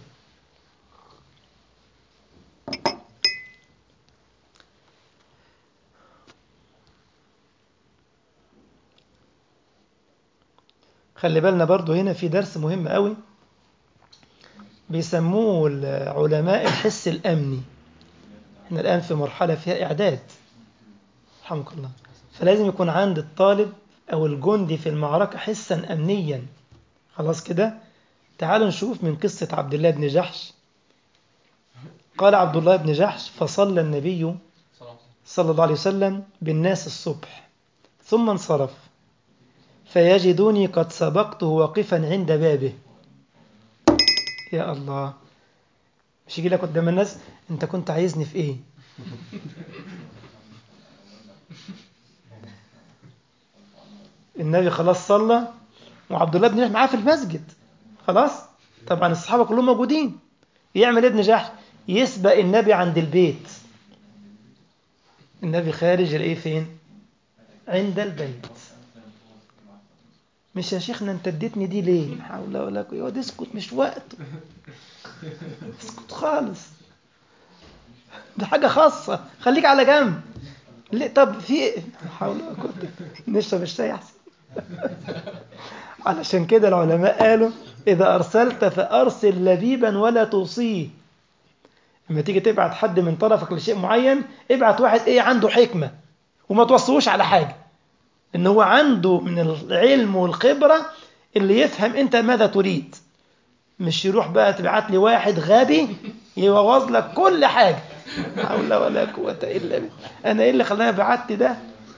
خلي بالنا برضو هنا في درس مهم قوي بيسموه العلماء الحس الأمني. احنا الآن في مرحلة فيها إعداد رحمك الله، فلازم يكون عند الطالب أو الجندي في المعركة حسا أمنيا. خلاص كده. تعالوا نشوف من قصة عبد الله بن جحش. قال عبد الله بن جحش فصلى النبي صلى الله عليه وسلم بالناس الصبح ثم انصرف، فيجدني قد سبقته واقفا عند بابه. يا الله، مش يجي لك قدام الناس انت كنت عايزني في ايه؟ النبي خلاص صلى وعبد الله بن جحش معاه في المسجد خلاص. طبعا الصحابة كلهم موجودين. يعمل ابن جحش؟ يسبق النبي عند البيت. النبي خارج الايه فين؟ عند البيت. مش يا شيخنا انت اديتني دي ليه؟ لا حول ولا قوة. يقعد اسكت، مش وقته. اسكت خالص، ده حاجة خاصة، خليك على جنب. ليه؟ طب في لا حول ولا قوة. نشرب الشاي احسن. علشان كده العلماء قالوا إذا أرسلت فأرسل لبيبا ولا توصيه. لما تيجي تبعت حد من طرفك لشيء معين، ابعت واحد إيه عنده حكمة، وما توصوش على حاجة، إن هو عنده من العلم والخبرة اللي يفهم أنت ماذا تريد. مش يروح بقى تبعت لي واحد غبي يبوظ لك كل حاجة. لا حول ولا قوة إلا بالله. أنا إيه اللي خلاني بعت ده؟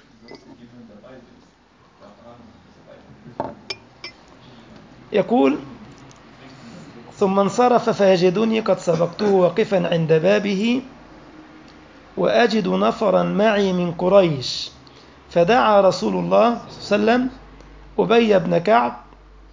يقول ثم انصرف فيجدني قد سبقته واقفا عند بابه وأجد نفرا معي من قريش، فدعا رسول الله صلى الله عليه وسلم أبي بن كعب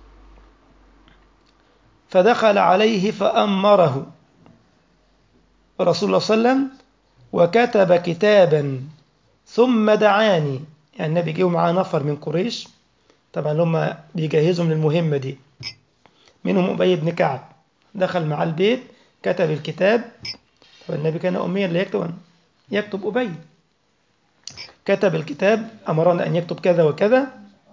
فدخل عليه فأمره رسول الله صلى الله عليه وسلم وكتب كتابا ثم دعاني. يعني النبي جه معاه نفر من قريش، طبعا هم بيجهزهم للمهمة دي، منهم أبي بن كعب. دخل مع البيت كتب الكتاب. والنبي كان أميا لا يكتب أبي. كتب الكتاب، أمرنا أن يكتب كذا وكذا.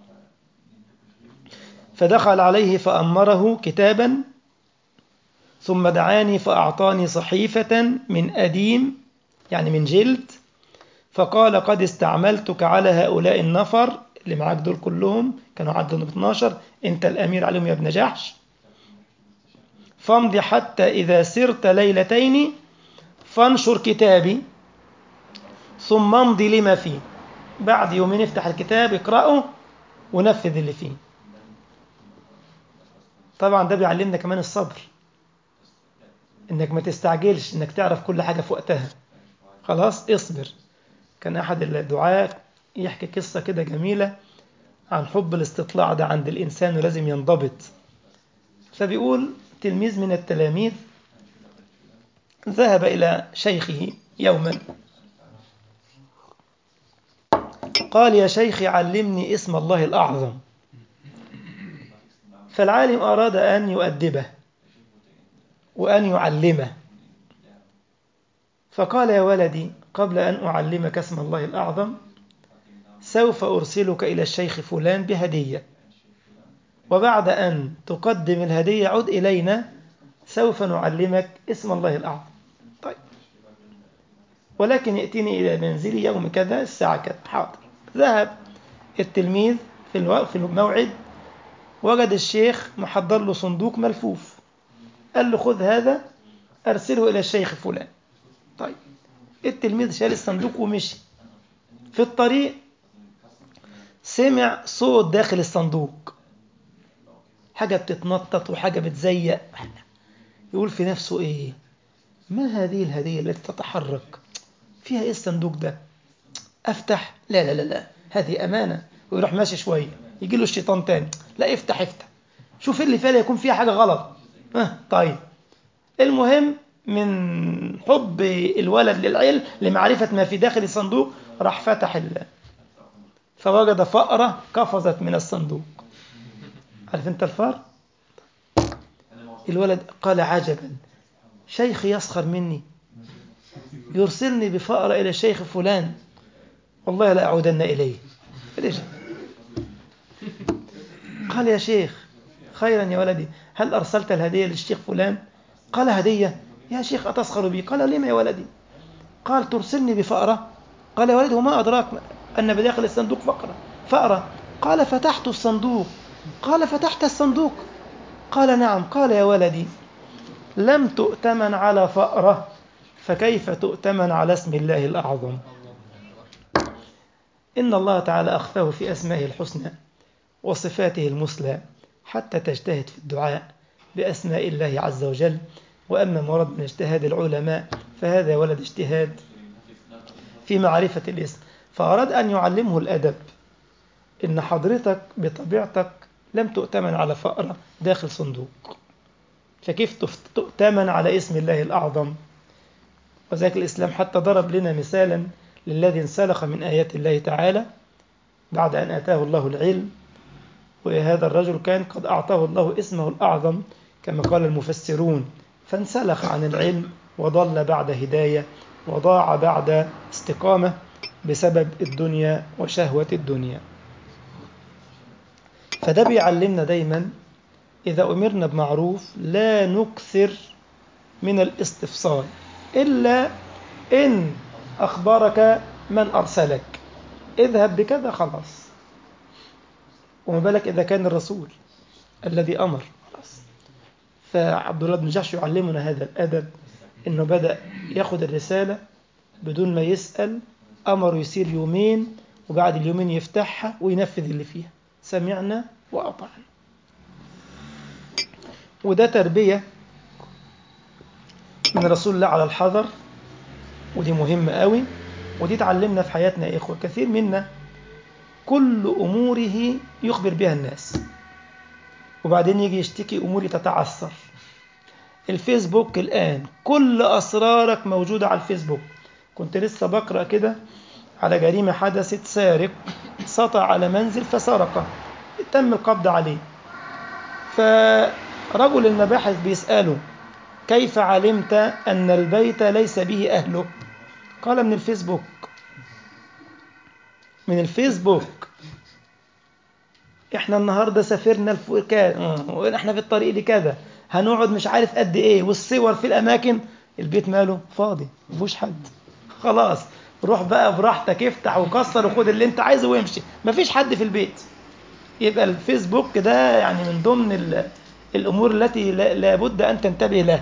فدخل عليه فأمره كتابا ثم دعاني فأعطاني صحيفة من أديم، يعني من جلد، فقال قد استعملتك على هؤلاء النفر اللي معاك دول كلهم، كانوا عددهم 12، أنت الأمير عليهم يا ابن جحش. فامضي حتى إذا سرت ليلتين فانشر كتابي ثم امضي لما فيه. بعد يومين افتح الكتاب اقرأه ونفذ اللي فيه. طبعا ده بيعلمنا كمان الصبر، انك ما تستعجلش، انك تعرف كل حاجة في وقتها. خلاص اصبر. كان أحد الدعاة يحكي قصة كده جميلة عن حب الاستطلاع ده عند الإنسان ولازم ينضبط. فبيقول تلميذ من التلاميذ ذهب إلى شيخه يوما قال يا شيخي علمني اسم الله الأعظم. فالعالم أراد أن يؤدبه وأن يعلمه، فقال يا ولدي قبل أن أعلمك اسم الله الأعظم سوف أرسلك إلى الشيخ فلان بهدية، وبعد أن تقدم الهدية عد إلينا سوف نعلمك اسم الله الأعظم. طيب، ولكن ائتني إلى منزلي يوم كذا الساعة كذا. حاضر. ذهب التلميذ في الموعد، وجد الشيخ محضر له صندوق ملفوف. قال له خذ هذا أرسله إلى الشيخ فلان. طيب، التلميذ شال الصندوق ومشي. في الطريق سمع صوت داخل الصندوق، حاجة بتتنطط وحاجة بتزيق. يقول في نفسه إيه؟ ما هذه الهدية التي تتحرك؟ فيها إيه الصندوق ده؟ أفتح؟ لا لا لا لا، هذه أمانة. ويروح ماشي شوية، يجي له الشيطان تاني، لا افتح افتح، شوف اللي فيها يكون فيها حاجة غلط. طيب، المهم من حب الولد للعلم لمعرفة ما في داخل الصندوق راح فتح فوجد فأرة قفزت من الصندوق. عارف انت الفار؟ الولد قال عجبا، شيخي يسخر مني، يرسلني بفأرة إلى الشيخ فلان، والله لا أعودن إليه. ليش؟ قال يا شيخ خيرا يا ولدي، هل أرسلت الهدية للشيخ فلان؟ قال هدية؟ يا شيخ أتسخر بي؟ قال لما يا ولدي؟ قال ترسلني بفأرة؟ قال يا ولدي وما أدراك أن بداخل الصندوق فأرة؟ قال فتحت الصندوق. قال فتحت الصندوق؟ قال نعم. قال يا ولدي لم تؤتمن على فأرة، فكيف تؤتمن على اسم الله الأعظم؟ إن الله تعالى أخفاه في أسمائه الحسنى وصفاته المثلى حتى تجتهد في الدعاء بأسماء الله عز وجل. وأما مرض من اجتهاد العلماء فهذا ولد اجتهاد في معرفة الاسم، فأراد أن يعلمه الأدب. إن حضرتك بطبيعتك لم تؤتمن على فأرة داخل صندوق، فكيف تؤتمن على اسم الله الأعظم؟ وذلك الإسلام حتى ضرب لنا مثالا للذي انسلخ من آيات الله تعالى بعد أن آتاه الله العلم، وهذا الرجل كان قد أعطاه الله اسمه الأعظم كما قال المفسرون، فانسلخ عن العلم وضل بعد هداية وضاع بعد استقامة بسبب الدنيا وشهوة الدنيا. فده بيعلمنا دايما إذا أمرنا بمعروف لا نكثر من الاستفصال إلا إن أخبرك من أرسلك اذهب بكذا خلاص. وما بالك إذا كان الرسول الذي أمر خلاص. فعبد الله بن جحش يعلمنا هذا الأدب، إنه بدأ ياخد الرسالة بدون ما يسأل، أمر يسير يومين وبعد اليومين يفتحها وينفذ اللي فيها، سمعنا وأطعنا. وده تربية من رسول الله على الحذر، ودي مهمة قوي، ودي تعلمنا في حياتنا يا إخوة. كثير منا كل أموره يخبر بها الناس وبعدين يجي يشتكي أموري تتعثر. الفيسبوك الآن كل أسرارك موجودة على الفيسبوك. كنت لسه بقرأ كده على جريمة حدثت، سارق سطع على منزل فسرقه، تم القبض عليه. فرجل المباحث بيسأله كيف علمت أن البيت ليس به أهله؟ قال من الفيسبوك. من الفيسبوك. احنا النهاردة سافرنا احنا في الطريق لكذا، هنقعد مش عارف قد ايه، والصور في الاماكن. البيت ماله فاضي مفيهوش حد، خلاص روح بقى براحتك، افتح وكسر وخد اللي انت عايزه وامشي، مفيش حد في البيت. يبقى الفيسبوك ده يعني من ضمن الامور التي لابد ان تنتبه لها.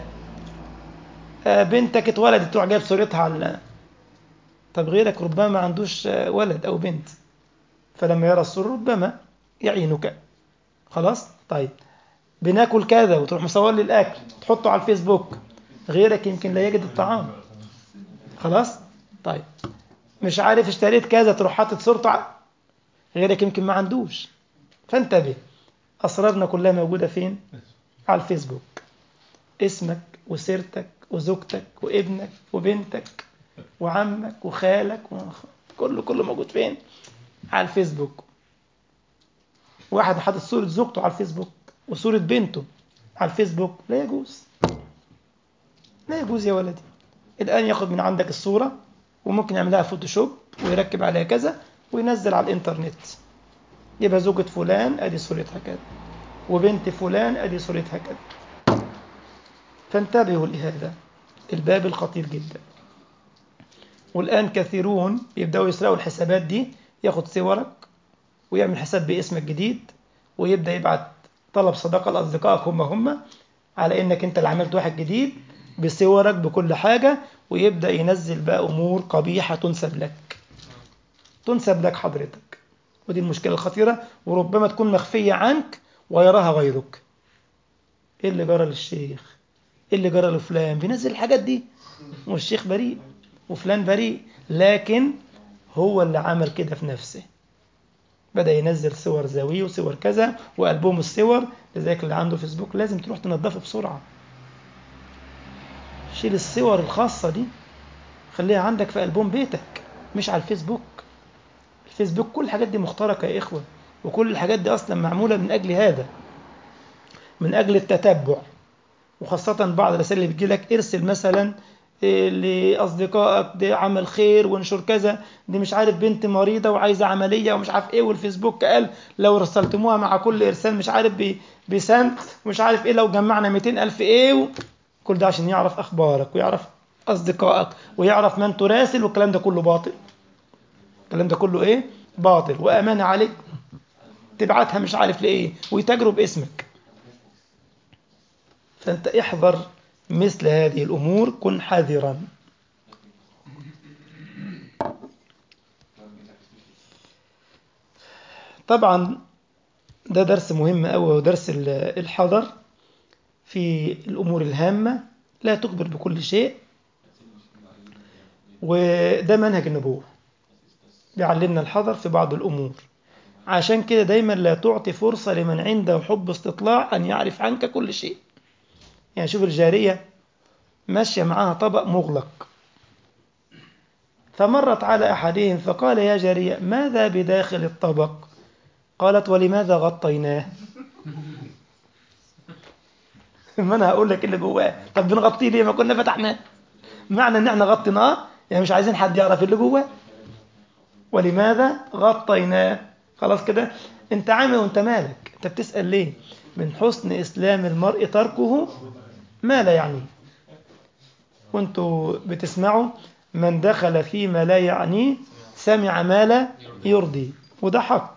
بنتك اتولدت تروح جايب صورتها على، طب غيرك ربما ما عندوش ولد او بنت، فلما يرى الصورة ربما يعينك. خلاص طيب، بناكل كذا وتروح مصور لي الاكل تحطه على الفيسبوك، غيرك يمكن لا يجد الطعام. خلاص طيب، مش عارف اشتريت كذا تروح حاطط صورته غيرك يمكن ما عندوش. فانتبه، اسرارنا كلها موجودة فين؟ على الفيسبوك. اسمك وسيرتك وزوجتك وابنك وبنتك وعمك وخالك كله موجود فين؟ على الفيسبوك. واحد حاطط صورة زوجته على الفيسبوك وصورة بنته على الفيسبوك، لا يجوز، لا يجوز يا ولدي. الآن ياخد من عندك الصورة وممكن يعملها فوتوشوب ويركب عليها كذا وينزل على الإنترنت، يبقى زوجة فلان أدي صورتها كذا وبنت فلان أدي صورتها كذا. فانتبهوا لهذا الباب الخطير جدا. والآن كثيرون يبدأوا يسرقوا الحسابات دي، ياخد صورك ويعمل حساب باسمك جديد ويبدأ يبعت طلب صداقة لأصدقائك هم على إنك أنت اللي عملت واحد جديد بصورك بكل حاجة، ويبدأ ينزل بقى أمور قبيحة تنسب لك حضرتك. ودي المشكلة الخطيرة، وربما تكون مخفية عنك ويراها غيرك. إيه اللي جرى للشيخ؟ إيه اللي جرى لفلان؟ بينزل الحاجات دي والشيخ بريء وفلان بريء، لكن هو اللي عمل كده في نفسه. بدأ ينزل صور زاوية وصور كذا وألبوم الصور. لذلك اللي عنده فيسبوك لازم تروح تنظفه بسرعة. شيل الصور الخاصة دي، خليها عندك في ألبوم بيتك مش على الفيسبوك. الفيسبوك كل الحاجات دي مخترقة يا إخوة، وكل الحاجات دي أصلا معمولة من أجل هذا، من أجل التتبع. وخاصة بعض الرسائل اللي بتجيلك ارسل مثلا لأصدقائك ده عمل خير وانشر كذا، دي مش عارف بنت مريضة وعايزة عملية ومش عارف ايه، والفيسبوك قال لو رسلتموها مع كل إرسال مش عارف بسنت ومش عارف ايه لو جمعنا 200,000 ايه كل ده عشان يعرف أخبارك ويعرف أصدقائك ويعرف من تراسل. والكلام ده كله باطل. الكلام ده كله ايه؟ باطل، وأمانة عليك تبعتها مش عارف لإيه ويتاجروا باسمك. فأنت احذر مثل هذه الأمور، كن حذرا. طبعا ده درس مهم أوي، ودرس الحذر في الأمور الهامة، لا تخبر بكل شيء. وده منهج النبوة، بيعلمنا الحذر في بعض الأمور. عشان كده دايما لا تعطي فرصة لمن عنده حب استطلاع أن يعرف عنك كل شيء. يعني شوف الجارية ماشية معاها طبق مغلق، فمرت على أحدهم فقال يا جارية ماذا بداخل الطبق؟ قالت ولماذا غطيناه؟ ما أنا هقول لك اللي جواه، طب بنغطيه ليه؟ ما كنا فتحناه. معنى ان احنا غطيناه يعني مش عايزين حد يعرف اللي جواه. ولماذا غطيناه؟ خلاص كده انت عامل وانت مالك، انت بتسأل ليه؟ من حسن اسلام المرء تركه ما لا يعنيه. وانتوا بتسمعوا من دخل فيما لا يعنيه سمع ما لا يرضي، وده حق.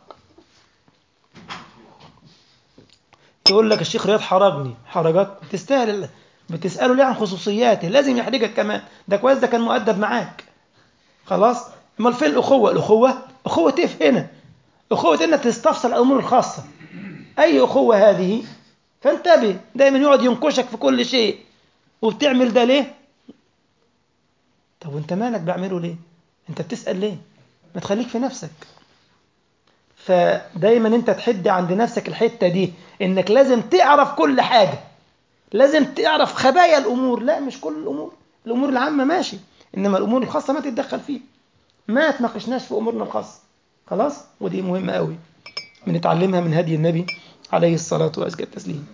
يقول لك الشيخ رياض حرجني، حرجك تستاهل. بتسأله ليه عن خصوصياته؟ لازم يحرجك كمان. ده كويس، ده كان مؤدب معاك. خلاص. امال فين الاخوه؟ اخوه ايه في هنا؟ اخوه انك تستفسر الامور الخاصه. اي اخوه هذه؟ فانتبه، دايما يقعد ينكشك في كل شيء. وبتعمل ده ليه؟ طب وانت مالك بعمله ليه؟ انت بتسال ليه؟ ما تخليك في نفسك. فدايما انت تحد عند نفسك الحته دي، انك لازم تعرف كل حاجه، لازم تعرف خبايا الامور. لا، مش كل الامور العامه ماشي، انما الامور الخاصه ما تتدخل فيها، ما تناقشناش في امورنا الخاصه. خلاص. ودي مهمه قوي بنتعلمها من هدي النبي عليه الصلاة وأزكى التسليم.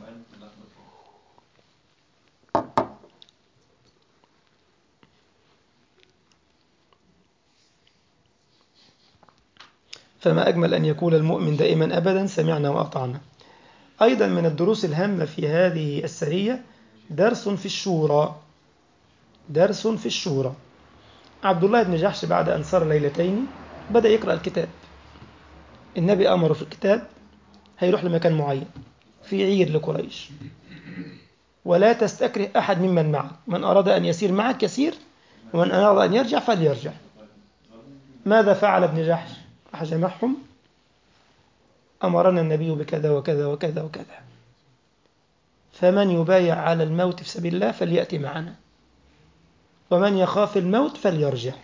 فما أجمل أن يقول المؤمن دائما أبدا سمعنا وأطعنا. أيضا من الدروس الهامة في هذه السرية درس في الشورى. درس في الشورى. عبد الله بن جحش بعد أن سار ليلتين بدأ يقرأ الكتاب. النبي أمره في الكتاب هيروح لمكان معين في عير لقريش، ولا تستكره أحد ممن معك، من أراد أن يسير معك يسير، ومن أراد أن يرجع فليرجع. ماذا فعل ابن جحش؟ راح جمعهم: أمرنا النبي بكذا وكذا وكذا وكذا، فمن يبايع على الموت في سبيل الله فليأتي معنا، ومن يخاف الموت فليرجع.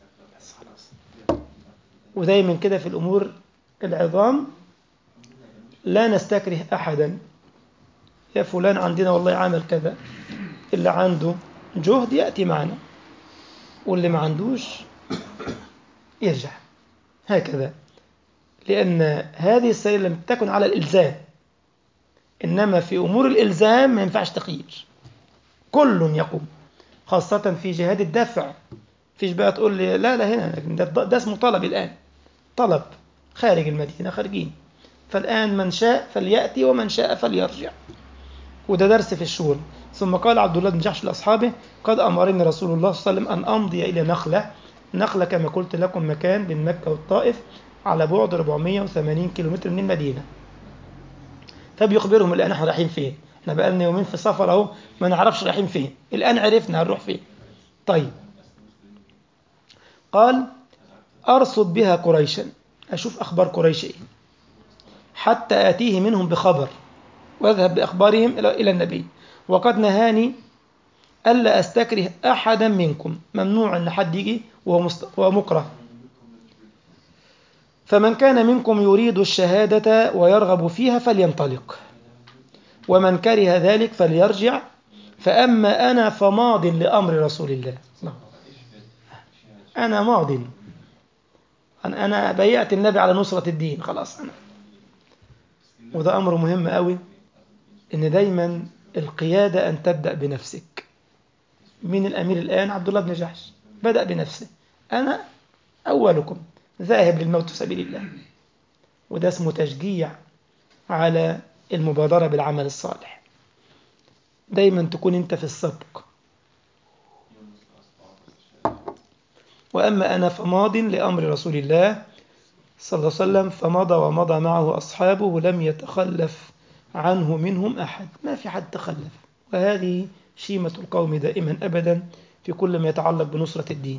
ودايما كده في الأمور العظام لا نستكره أحدا. يا فلان عندنا والله عمل كذا، اللي عنده جهد يأتي معنا، واللي ما عندوش يرجع. هكذا. لأن هذه السيرة لم تكن على الإلزام، إنما في أمور الإلزام ما ينفعش تغيير، كل يقوم، خاصة في جهاد الدفع. فيش بقى تقول لي لا لا هنا ده اسمه طلب. الآن طلب خارج المدينة، خارجين، فالآن من شاء فليأتي ومن شاء فليرجع. وده درس في الشورى. ثم قال عبد الله بن جحش لأصحابه: قد أمرني رسول الله صلى الله عليه وسلم أن أمضي إلى نخلة كما قلت لكم، مكان بين مكة والطائف على بعد 480 كيلومتر من المدينة. فبيخبرهم الآن احنا رايحين فين. احنا بقالنا يومين في سفر اهو، ما نعرفش رايحين فين، الآن عرفنا هنروح فين. طيب. قال: أرصد بها قريشا، أشوف أخبار قريش إيه، حتى آتيه منهم بخبر، وأذهب بأخبارهم إلى النبي، وقد نهاني ألا أستكره أحدا منكم. ممنوع أن حد يجي وهو مكره. فمن كان منكم يريد الشهادة ويرغب فيها فلينطلق، ومن كره ذلك فليرجع، فأما أنا فماض لأمر رسول الله. أنا ماض، أنا بيعت النبي على نصرة الدين، خلاص أنا. وده أمر مهم قوي، إن دايما القيادة أن تبدأ بنفسك. من الأمير الآن؟ عبد الله بن جحش بدأ بنفسه: أنا أولكم ذاهب للموت في سبيل الله. وده اسمه تشجيع على المبادرة بالعمل الصالح. دايما تكون أنت في السبق. وأما أنا فماض لأمر رسول الله صلى الله عليه وسلم، فمضى ومضى معه أصحابه ولم يتخلف عنه منهم أحد. ما في حد تخلف. وهذه شيمة القوم دائما أبدا في كل ما يتعلق بنصرة الدين.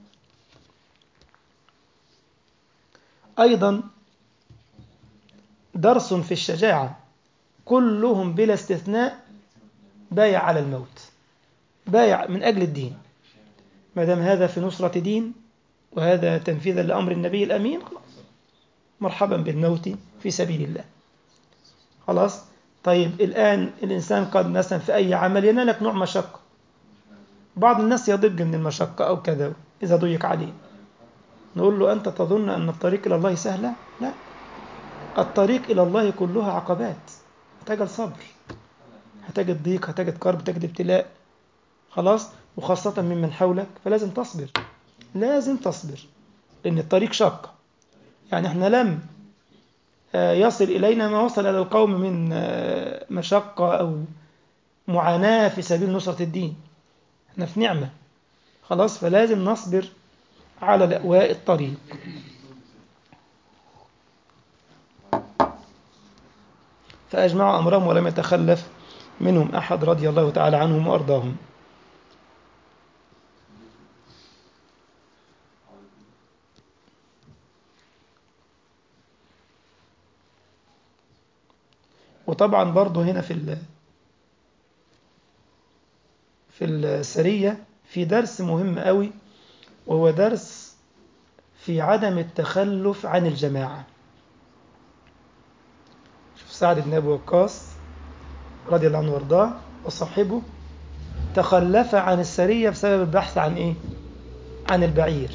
أيضا درس في الشجاعة، كلهم بلا استثناء بايع على الموت، بايع من أجل الدين. ما دام هذا في نصرة دين وهذا تنفيذا لأمر النبي الأمين، خلاص مرحبا بالموت في سبيل الله. خلاص. طيب الآن الإنسان قد مثلا في أي عمل ينالك نوع مشقة، بعض الناس يضج من المشقة أو كذا إذا ضيق عليه، نقول له أنت تظن أن الطريق إلى الله سهلة؟ لا، الطريق إلى الله كلها عقبات، هتجد صبر، هتجد ضيق، هتجد كرب، هتجد ابتلاء. خلاص. وخاصة ممن حولك، فلازم تصبر، لازم تصبر، لأن الطريق شاق. يعني احنا لم يصل إلينا ما وصل إلى القوم من مشقة أو معاناة في سبيل نصرة الدين، احنا في نعمة. خلاص. فلازم نصبر على لأواء الطريق. فأجمعوا أمرهم ولم يتخلف منهم أحد رضي الله تعالى عنهم وأرضاهم. وطبعا برضو هنا في السرية في درس مهم قوي، وهو درس في عدم التخلف عن الجماعة. شوف سعد بن أبي وقاص رضي الله عنه وارضاه وصاحبه تخلف عن السرية بسبب البحث عن إيه؟ عن البعير.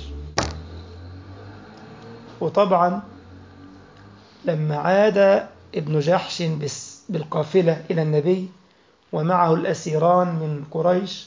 وطبعا لما عاد ابن جحش بالقافلة إلى النبي ومعه الأسيران من قريش،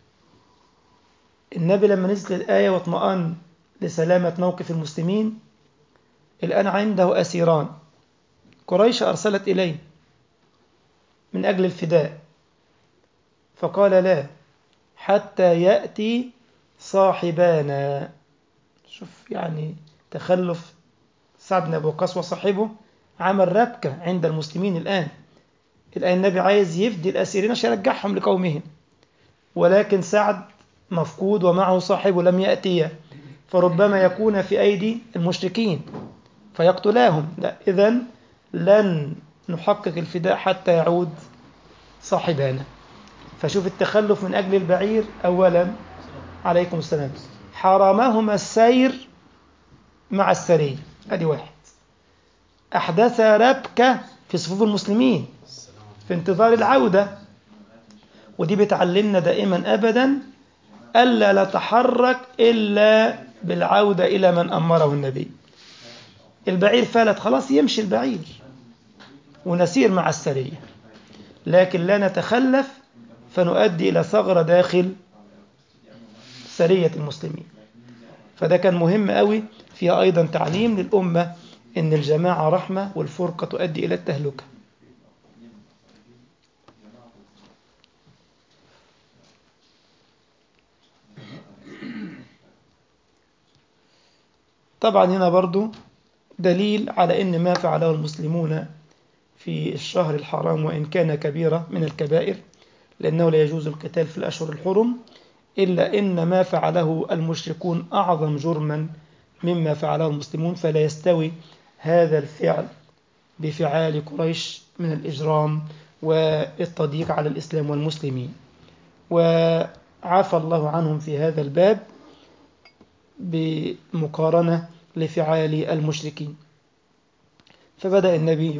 النبي لما نزلت الآية واطمأن لسلامة موقف المسلمين، الآن عنده أسيران قريش أرسلت إليه من أجل الفداء، فقال لا حتى يأتي صاحبانا. شوف يعني تخلف سعد بن أبي وقاص وصاحبه عمل ربكة عند المسلمين. الآن النبي عايز يفدي الأسيرين عشان يرجعهم لقومهم، ولكن سعد مفقود ومعه صاحبه لم يأتي، فربما يكون في أيدي المشركين فيقتلاهم. لا، إذن لن نحقق الفداء حتى يعود صاحبانا. فشوف التخلف من أجل البعير. أولا عليكم السلام، حرمهما السير مع السرية، أدي واحد. أحدث ربكة في صفوف المسلمين في انتظار العودة، ودي بتعلمنا دائما أبدا ألا نتحرك إلا بالعودة إلى من أمره النبي. البعير فلت خلاص، يمشي البعير ونسير مع السرية، لكن لا نتخلف فنؤدي إلى ثغرة داخل سرية المسلمين. فده كان مهم قوي. فيها أيضا تعليم للأمة إن الجماعة رحمة والفرقة تؤدي إلى التهلكة. طبعا هنا برضو دليل على أن ما فعله المسلمون في الشهر الحرام وإن كان كبيرة من الكبائر، لأنه لا يجوز القتال في الأشهر الحرم، إلا إن ما فعله المشركون أعظم جرما مما فعله المسلمون، فلا يستوي هذا الفعل بفعال قريش من الإجرام والتضييق على الإسلام والمسلمين. وعفى الله عنهم في هذا الباب بمقارنة لفعال المشركين. فبدأ النبي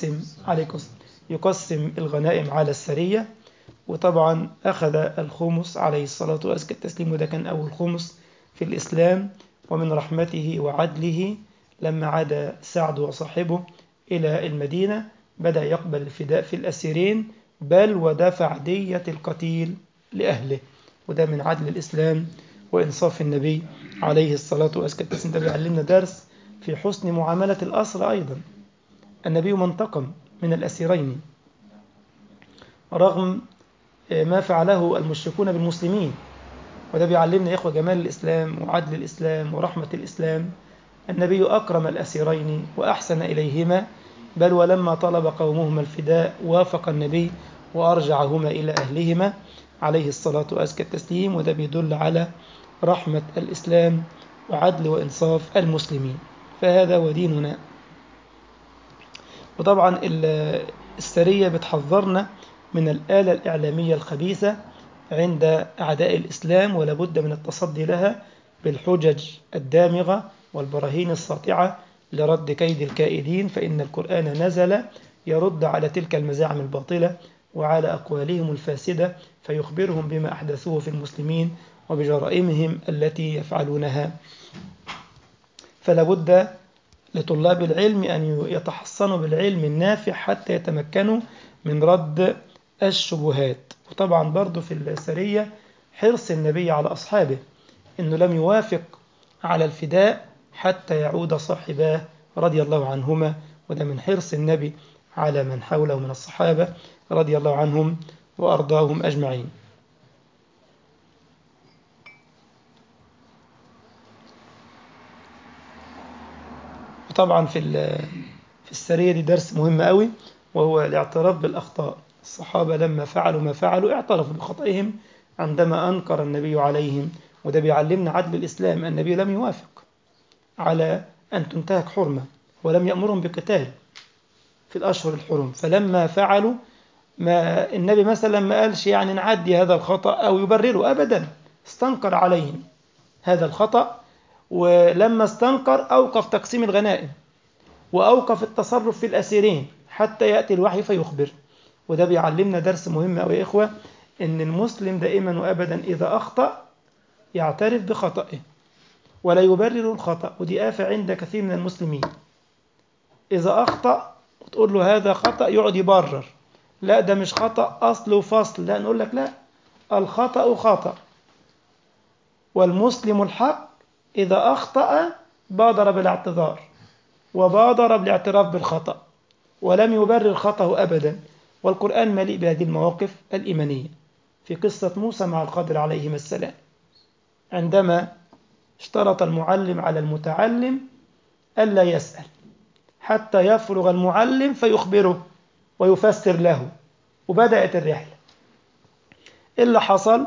يقسم الغنائم على السرية، وطبعا أخذ الخمس عليه الصلاة والتسليم، وده كان أول خمس في الإسلام. ومن رحمته وعدله لما عاد سعد وصاحبه إلى المدينة بدأ يقبل الفداء في الأسيرين، بل ودفع دية القتيل لأهله، وده من عدل الإسلام وإنصاف النبي عليه الصلاة والتسليم. ده بيعلمنا درس في حسن معاملة الأسرى أيضا. النبي منتقم من الأسيرين رغم ما فعله المشركون بالمسلمين، وده بيعلمنا يا إخوة جمال الإسلام وعدل الإسلام ورحمة الإسلام. النبي أكرم الأسيرين وأحسن إليهما، بل ولما طلب قومهما الفداء وافق النبي وأرجعهما إلى أهلهما عليه الصلاة والتسليم. وده بيدل على رحمة الإسلام وعدل وإنصاف المسلمين. فهذا وديننا. وطبعا السرية بتحذرنا من الآلة الإعلامية الخبيثة عند أعداء الإسلام، ولا بد من التصدي لها بالحجج الدامغة والبراهين الساطعة لرد كيد الكائدين، فإن القرآن نزل يرد على تلك المزاعم الباطلة وعلى أقوالهم الفاسدة، فيخبرهم بما أحدثوه في المسلمين وبجرائمهم التي يفعلونها. فلا بد لطلاب العلم أن يتحصنوا بالعلم النافع حتى يتمكنوا من رد الشبهات. وطبعا برضو في السرية حرص النبي على أصحابه، إنه لم يوافق على الفداء حتى يعود صاحباه رضي الله عنهما، وده من حرص النبي على من حوله من الصحابة رضي الله عنهم وأرضاهم أجمعين. وطبعا في السرية دي درس مهم قوي، وهو الاعتراف بالأخطاء. الصحابة لما فعلوا ما فعلوا اعترفوا بخطئهم عندما أنكر النبي عليهم، وده بيعلمنا عدل الإسلام. النبي لم يوافق على أن تنتهك حرمة، ولم يأمرهم بقتال في الأشهر الحرم، فلما فعلوا ما النبي مثلا ما قالش يعني نعدي هذا الخطأ أو يبرره أبدا، استنكر عليهم هذا الخطأ، ولما استنكر أوقف تقسيم الغنائم وأوقف التصرف في الأسيرين حتى يأتي الوحي فيخبر. وده بيعلمنا درس مهم أوي يا إخوة، إن المسلم دائما وأبدا إذا أخطأ يعترف بخطئه ولا يبرر الخطأ، ودي آفة عند كثير من المسلمين. إذا أخطأ وتقول له هذا خطأ يقعد يبرر، لا ده مش خطأ أصل وفصل، لا نقول لك لا، الخطأ خطأ، والمسلم الحق إذا أخطأ بادر بالاعتذار وبادر بالاعتراف بالخطأ ولم يبرر خطأه أبدا. والقرآن مليء بهذه المواقف الإيمانية. في قصة موسى مع الخضر عليهما السلام، عندما اشترط المعلم على المتعلم ألا يسأل حتى يفرغ المعلم فيخبره ويفسر له، وبدأت الرحلة. اللي حصل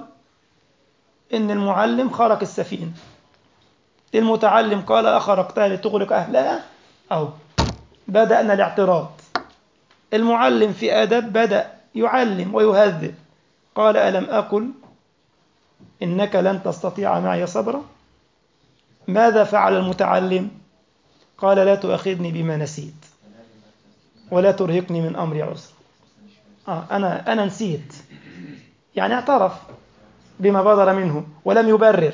إن المعلم خرق السفينة، المتعلم قال أخرقتها لتغرق أهلها، أو بدأنا الاعتراض. المعلم في أدب بدأ يعلم ويهذب، قال ألم أقل إنك لن تستطيع معي صبرا؟ ماذا فعل المتعلم؟ قال لا تؤاخذني بما نسيت ولا ترهقني من أمري عسرا. أنا نسيت، يعني اعترف بما بدر منه ولم يبرر.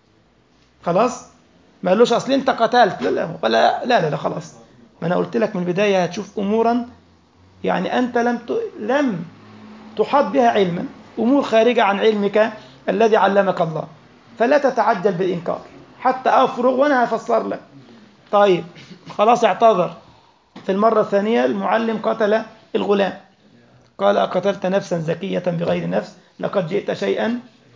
خلاص ما قالوش أصل أنت قتلت، لا لا لا لا, لا خلاص، ما أنا قلت لك من البداية هتشوف أمورا يعني أنت لم تحط بها علما، أمور خارجة عن علمك الذي علمك الله، فلا تتعجل بالإنكار حتى أفرغ وأنا هفسر لك. طيب خلاص اعتذر. في المرة الثانية المعلم قتل الغلام، قال أقتلت نفسا زكية بغير نفس لقد جئت شيئا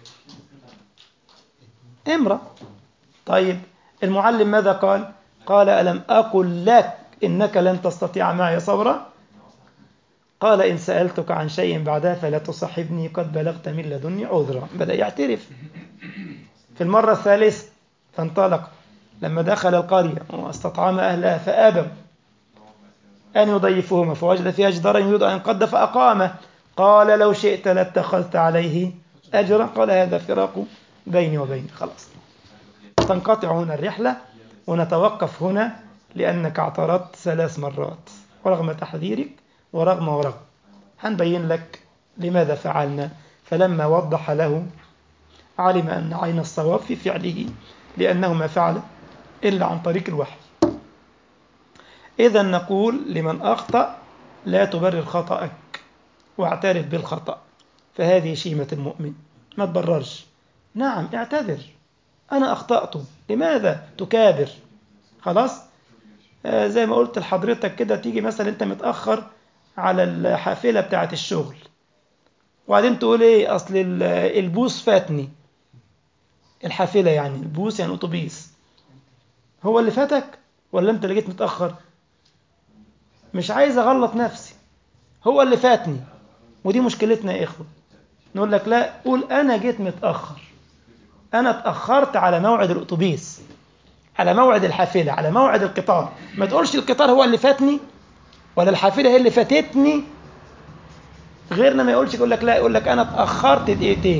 امرأ. طيب المعلم ماذا قال؟ قال ألم أقل لك إنك لن تستطيع معي صبرا؟ قال إن سألتك عن شيء بعدها فلا تصاحبني قد بلغت من لدني عذرا. بدأ يعترف. في المرة الثالثة فانطلق، لما دخل القرية واستطعم أهلها فأبوا أن يضيفوهما فوجد فيها جدارا يريد أن ينقض فأقامه، قال لو شئت لاتخذت عليه أجرا، قال هذا فراق بيني وبينك. خلاص تنقطع هنا الرحلة ونتوقف هنا، لأنك اعترضت 3 مرات ورغم تحذيرك ورغم هنبين لك لماذا فعلنا. فلما وضح له علم أن عين الصواب في فعله، لأنه ما فعل إلا عن طريق الوحي. إذا نقول لمن أخطأ لا تبرر خطأك واعترف بالخطأ، فهذه شيمة المؤمن. ما تبررش، نعم اعتذر، أنا أخطأت، لماذا تكابر؟ خلاص زي ما قلت لحضرتك كده، تيجي مثلا أنت متأخر على الحافلة بتاعة الشغل وبعدين تقول إيه أصل البوس فاتني، الحافلة يعني البوس يعني أوتوبيس، هو اللي فاتك ولا أنت اللي جيت متأخر؟ مش عايز أغلط نفسي، هو اللي فاتني. ودي مشكلتنا يا إخوة، نقول لك لا، قول أنا جيت متأخر، أنا اتأخرت على موعد الأوتوبيس، على موعد الحافلة، على موعد القطار. ما تقولش القطار هو اللي فاتني، ولا الحافلة هي اللي فاتتني. غيرنا ما يقولش، يقول لك لا، يقول لك أنا اتأخرت دقيقتين.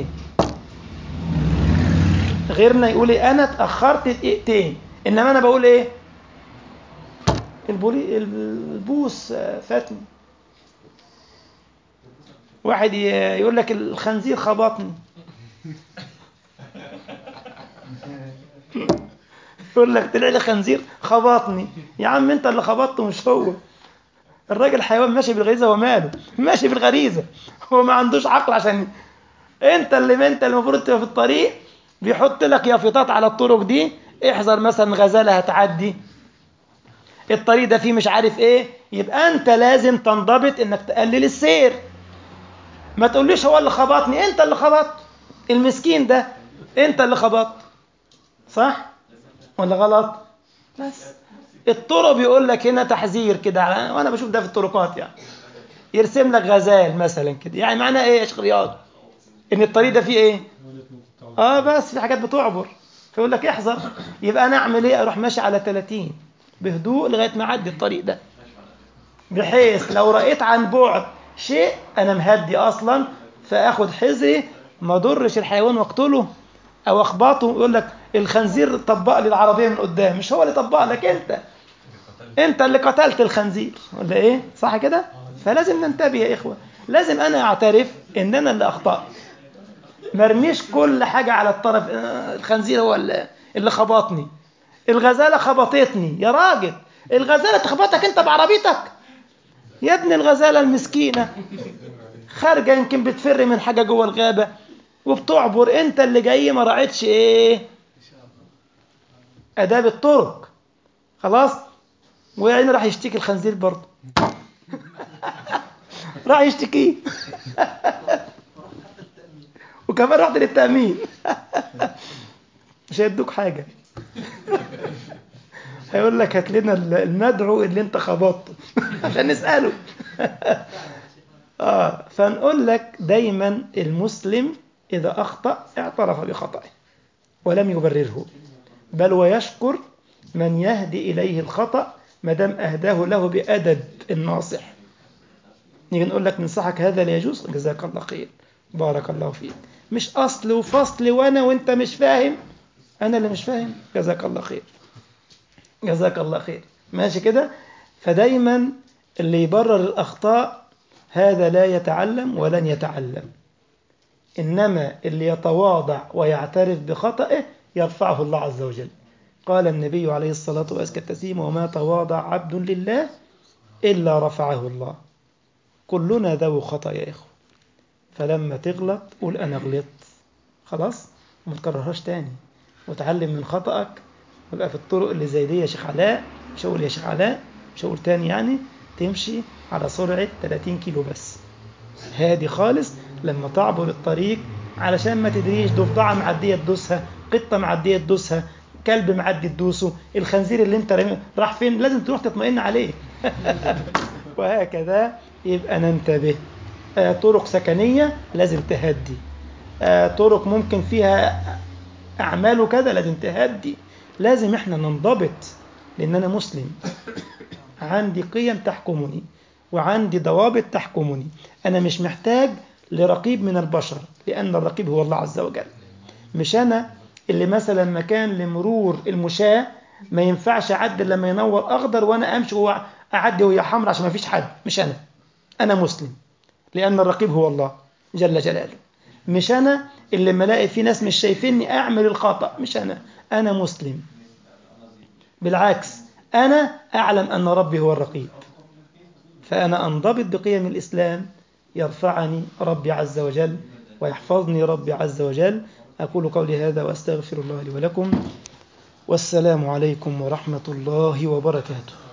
غيرنا يقول إيه؟ أنا اتأخرت دقيقتين. إنما أنا بقول إيه؟ البوس فاتني. واحد يقول لك الخنزير خبطني. يقول لك طلع لي خنزير خبطني. يا عم انت اللي خبطته مش هو. الراجل حيوان ماشي بالغريزه وماله، ماشي بالغريزه. هو ما عندوش عقل عشان انت اللي المفروض تبقى في الطريق. بيحط لك يافطات على الطرق دي، احذر مثلا غزاله هتعدي، الطريق ده فيه مش عارف ايه. يبقى انت لازم تنضبط انك تقلل السير. ما تقوليش هو اللي خبطني، انت اللي خبطت المسكين ده، انت اللي خبطت. صح ولا غلط؟ بس الطرق بيقول لك هنا تحذير كده، وانا بشوف ده في الطرقات يعني، يرسم لك غزال مثلا كده، يعني معناه ايه يا شيخ رياض؟ ان الطريق ده فيه ايه؟ بس في حاجات بتعبر، فيقول لك احذر. يبقى انا اعمل ايه؟ اروح ماشي على 30 بهدوء لغايه ما اعدي الطريق ده، بحيث لو رأيت عن بعد شيء انا مهدي اصلا، فاخد حذري ما اضرش الحيوان واقتله او اخبطه. يقول لك الخنزير طبق لي العربيه من قدام، مش هو اللي طبق لك، انت اللي قتلت الخنزير، ولا ايه؟ صح كده؟ فلازم ننتبه يا اخوه. لازم انا اعترف ان انا اللي اخطأت، مرميش كل حاجه على الطرف. الخنزير هو اللي خبطني، الغزاله خبطتني. يا راجل الغزاله تخبطك انت بعربيتك؟ يا ابن الغزاله المسكينه خارجه يمكن بتفر من حاجه جوه الغابه وبتعبر، انت اللي جاي ما راعيتش ايه؟ اداب الطرق. خلاص. ويعني راح يشتكي الخنزير برضه. راح يشتكيه. وكمان رحت للتأمين. مش هيدوك حاجة. هيقول لك هات لنا المدعو اللي انت خبطته عشان نسأله. فنقول لك دايما المسلم إذا أخطأ اعترف بخطأه ولم يبرره، بل ويشكر من يهدي إليه الخطأ ما دام أهداه له بأدب الناصح. نيجي نقول لك ننصحك هذا لا يجوز، جزاك الله خير، بارك الله فيك. مش أصل وفصل وأنت مش فاهم، أنا اللي مش فاهم، جزاك الله خير، جزاك الله خير. ماشي كده. فدايما اللي يبرر الأخطاء هذا لا يتعلم ولن يتعلم. إنما اللي يتواضع ويعترف بخطئه يرفعه الله عز وجل. قال النبي عليه الصلاة والسلام: وما تواضع عبد لله إلا رفعه الله. كلنا ذو خطأ يا إخوة. فلما تغلط قول أنا غلطت، خلاص، وما تكررهاش تاني، وتعلم من خطأك. ويبقى في الطرق اللي زي دي يا شيخ علاء، مش هقول يا شيخ علاء، مش هقول تاني، يعني تمشي على سرعة 30 كيلو بس، هادي خالص لما تعبر الطريق، علشان ما تدريش ضفدعة معدية تدوسها، قطة معدية تدوسها، كلب معدي تدوسه، الخنزير اللي انت راح فين، لازم تروح تطمئن عليه. وهكذا. يبقى ننتبه. طرق سكنية لازم تهدي، طرق ممكن فيها أعمال وكذا لازم تهدي. لازم احنا ننضبط، لأن أنا مسلم، عندي قيم تحكمني وعندي ضوابط تحكمني. أنا مش محتاج لرقيب من البشر، لأن الرقيب هو الله عز وجل. مش أنا اللي مثلا مكان لمرور المشاة ما ينفعش أعدي لما ينور أخضر وأنا أمشي أعدي وهي حمر عشان ما فيش حد. مش أنا مسلم، لأن الرقيب هو الله جل جلاله. مش أنا اللي لما الاقي في ناس مش شايفيني أعمل الخطأ. مش أنا مسلم، بالعكس أنا أعلم أن ربي هو الرقيب، فأنا أنضبط بقيم الإسلام يرفعني ربي عز وجل ويحفظني ربي عز وجل. أقول قولي هذا وأستغفر الله لي ولكم، والسلام عليكم ورحمة الله وبركاته.